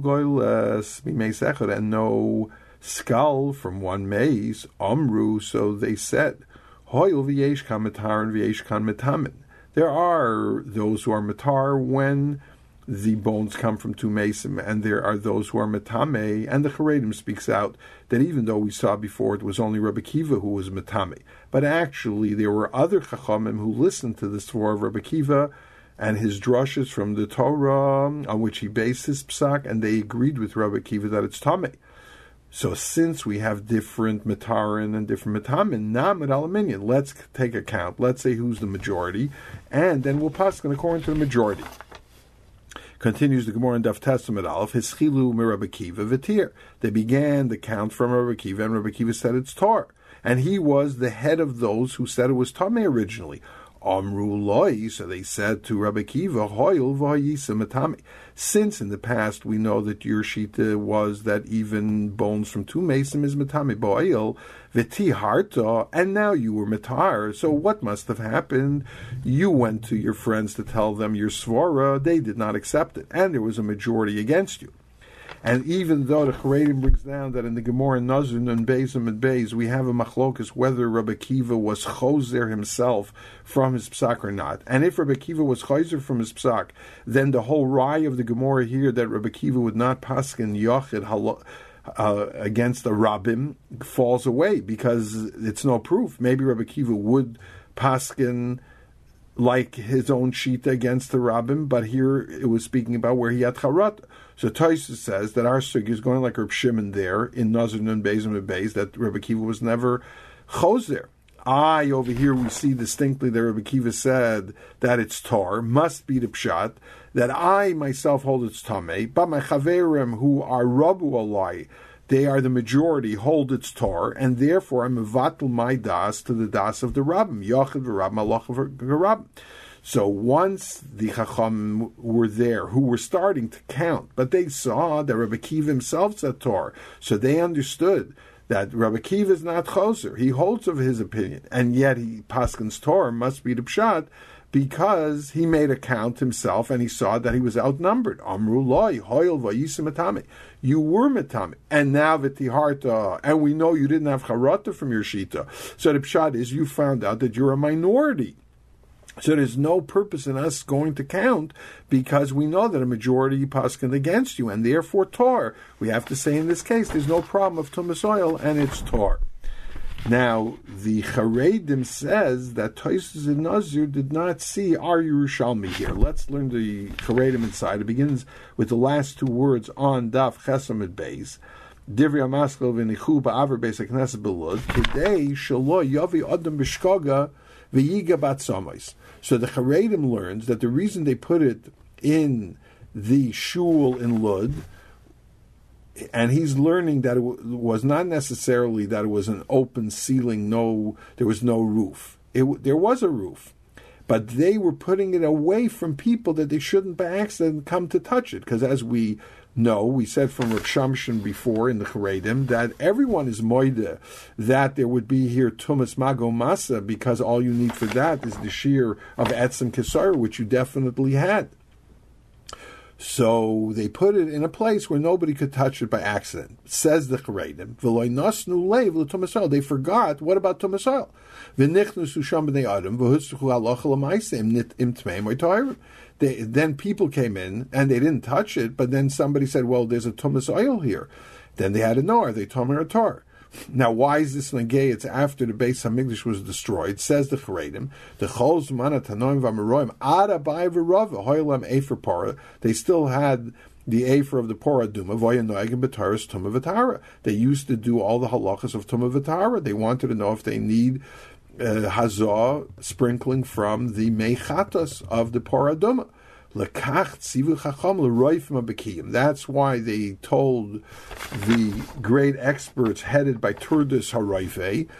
and no skull from one mace. Amru, so they said, Hoyel v'yesh kan matar and v'yesh kan metamin. There are those who are matar when the bones come from two mesim, and there are those who are metame. And the Charedim speaks out that even though we saw before it was only Rabbi Kiva who was metame, but actually there were other chachamim who listened to the Sfor of Rabbi Kiva and his drushes from the Torah on which he based his psak, and they agreed with Rabbi Kiva that it's tameh. So since we have different matarin and different metamin, namid aluminium, let's take account. Let's say who's the majority, and then we'll pass it according to the majority. Continues the Gemara in Daf Testament Aleph, Hischilu mi Rabbi Kiva v'tir. They began the count from Rabbi Kiva, and Rabbi Kiva said it's tar. And he was the head of those who said it was tameh originally. Amru loi, so they said to Rabbi Kiva, Hoyel v'hayisa metame. Since in the past we know that your shita was that even bones from two mesim is metame bo'el v'ti harta, and now you were metar. So what must have happened? You went to your friends to tell them your svara, they did not accept it, and there was a majority against you. And even though the Charedim brings down that in the Gemara Nazir and Beis and Beis we have a machlokus whether Rabbi Kiva was chozer himself from his psak or not. And if Rabbi Kiva was chozer from his psak, then the whole raya of the Gemara here that Rabbi Kiva would not paskin yachid against the rabbim falls away because it's no proof. Maybe Rabbi Kiva would paskin like his own shita against the rabbim, but here it was speaking about where he had charat. So Tosfos says that our sugi is going like Reb Shimon there in Nazir Nun Beis and Beis, that Rabbi Kiva was never chozer. Over here we see distinctly that Rabbi Kiva said that it's tar, must be the pshat, that I myself hold it's tameh, but my chaverim who are rabu alai, they are the majority, hold its tar, and therefore I'm mevatel my das to the das of the rabbim, yachid v'rab malach v'rab. So once the Chacham were there, who were starting to count, but they saw that Rabbi Kiva himself said tar, so they understood that Rabbi Kiva is not choser. He holds of his opinion, and yet he paskins tar must be the pshat because he made a count himself and he saw that he was outnumbered. Amru loy hoyel vayisa metame. You were metame, and now v'tiharta, and we know you didn't have charata from your shita. So the pshat is you found out that you're a minority. So there's no purpose in us going to count because we know that a majority paskin against you, and therefore tor. We have to say in this case there's no problem of tumas oil, and it's tor. Now, the Charedim says that Tosfos and Nazir did not see our Yerushalmi here. Let's learn the Charedim inside. It begins with the last two words on Daf Chesamid Beis. Divrei HaMaskil v'nichu ba'aver beis HaKnesset b'Lud Kidei shelo yavi adam b'shkoga v'yiga bat somos. So the Charedim learns that the reason they put it in the shul in Lud, and he's learning that it was not necessarily that it was an open ceiling, there was no roof. There was a roof, but they were putting it away from people that they shouldn't by accident come to touch it. Because as we know, we said from Rav Shamshin before in the Charedim that everyone is moide that there would be here Tumas Mago Masa, because all you need for that is the shear of Etzem Kesar, which you definitely had. So they put it in a place where nobody could touch it by accident. Says the Charedim, V'loi nasnu leiv l'tumas oil. They forgot, what about tumas oil? V'nichnusu sham b'nei adam, v'hutztuchu halacha l'maisem im tmeim oitoyrim. Then people came in, and they didn't touch it, but then somebody said, well, there's a tumas oil here. Then they had to know, are they tomer or tar? Now, why is this negay? It's after the Beis Hamikdash was destroyed. Says the Charedim, the Chol Zman HaTanoim v'Amoraim Ada Bai v'Rava Hoylam Efer Pora. They still had the Efer of the Pora Duma Voyanoigim B'Taras Tumah V'Tara. They used to do all the halachas of Tumah V'Tara. They wanted to know if they need hazah sprinkling from the Mechatos of the Pora Duma. That's why they told the great experts headed by Turdus Haraife,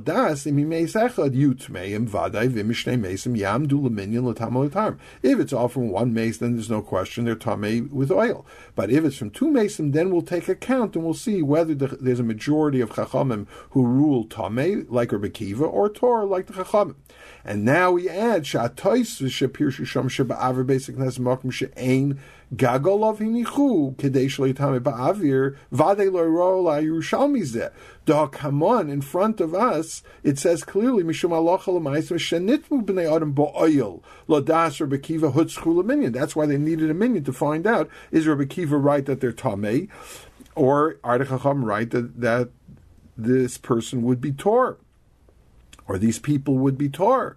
if it's all from one mace, then there's no question they're tamei with oil. But if it's from two mason, then we'll take account and we'll see whether there's a majority of Chachamim who rule tamei, like Rabbi Kiva, or Torah, like the Chachamim. And now we add Shatois Shapir Shisham Sheba basic Makom She'ain Gagolov Hinichu Kedei Shleitame Ba'avir Vade Loirola Yerushalmi Zeh. Come on, in front of us, it says clearly Mishum Alocha L'Maisem Shenitmu B'nei Adam Bo'oil Lodas Rabbi Kiva Hutzchu L'Minyan. That's why they needed a minyan to find out, is Rabbi Kiva right that they're Tamei, or are the Chacham right that this person would be Tor, or these people would be Tor.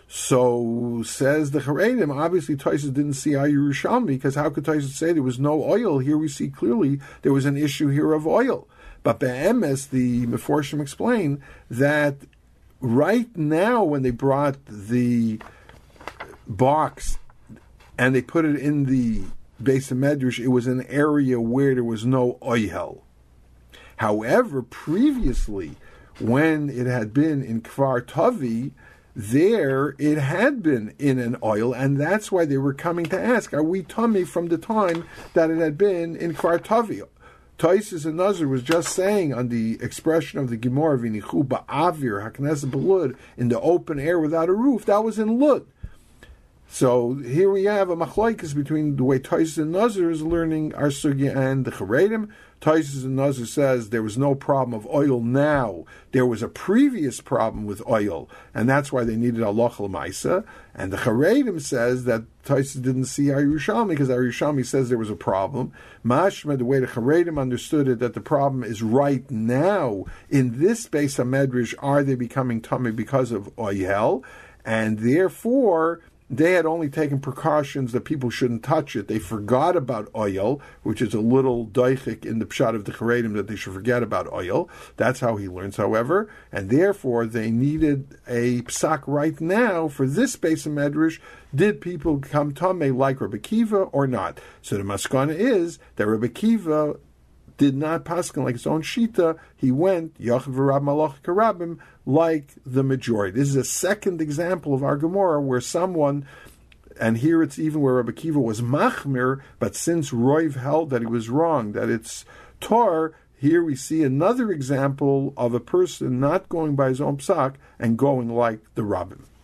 So says the Charedim, obviously Tosfos didn't see Yerushalmi, because how could Tosfos say there was no oil? Here we see clearly there was an issue here of oil. But Be'emes, the Meforshim explain that right now when they brought the box and they put it in the Beis Medrash, it was an area where there was no oil. However, previously, when it had been in Kfar Tavi, there it had been in an oil, and that's why they were coming to ask, are we tummy from the time that it had been in Kfar Tavi? Tosfos and Nazir was just saying on the expression of the Gemara, V'nichu ba'avir HaKnesset b'Lud, in the open air without a roof, that was in Lud. So here we have a machlokes between the way Tosfos and Nazir is learning our sugya and the Charedim. Tosfos and Nazir says there was no problem of oil now. There was a previous problem with oil, and that's why they needed halacha l'maisa. And the Charedim says that Tosfos didn't see Yerushalmi because Yerushalmi says there was a problem. Mashma, the way the Charedim understood it, that the problem is right now in this Beis HaMedrash. Are they becoming tummy because of oil? And therefore they had only taken precautions that people shouldn't touch it. They forgot about oil, which is a little daichik in the pshat of the Charedim that they should forget about oil. That's how he learns, however. And therefore, they needed a psak right now for this Beis HaMedrash. Did people come tamei like Rabbi Kiva or not? So the maskana is that Rabbi Kiva did not paskin like his own shita. He went Yachav v'Rab Malach Karabim like the majority. This is a second example of our Gemara where someone, and here it's even where Rabbi Kiva was machmir, but since Roiv held that he was wrong, that it's tar, here we see another example of a person not going by his own psak and going like the Rabbim.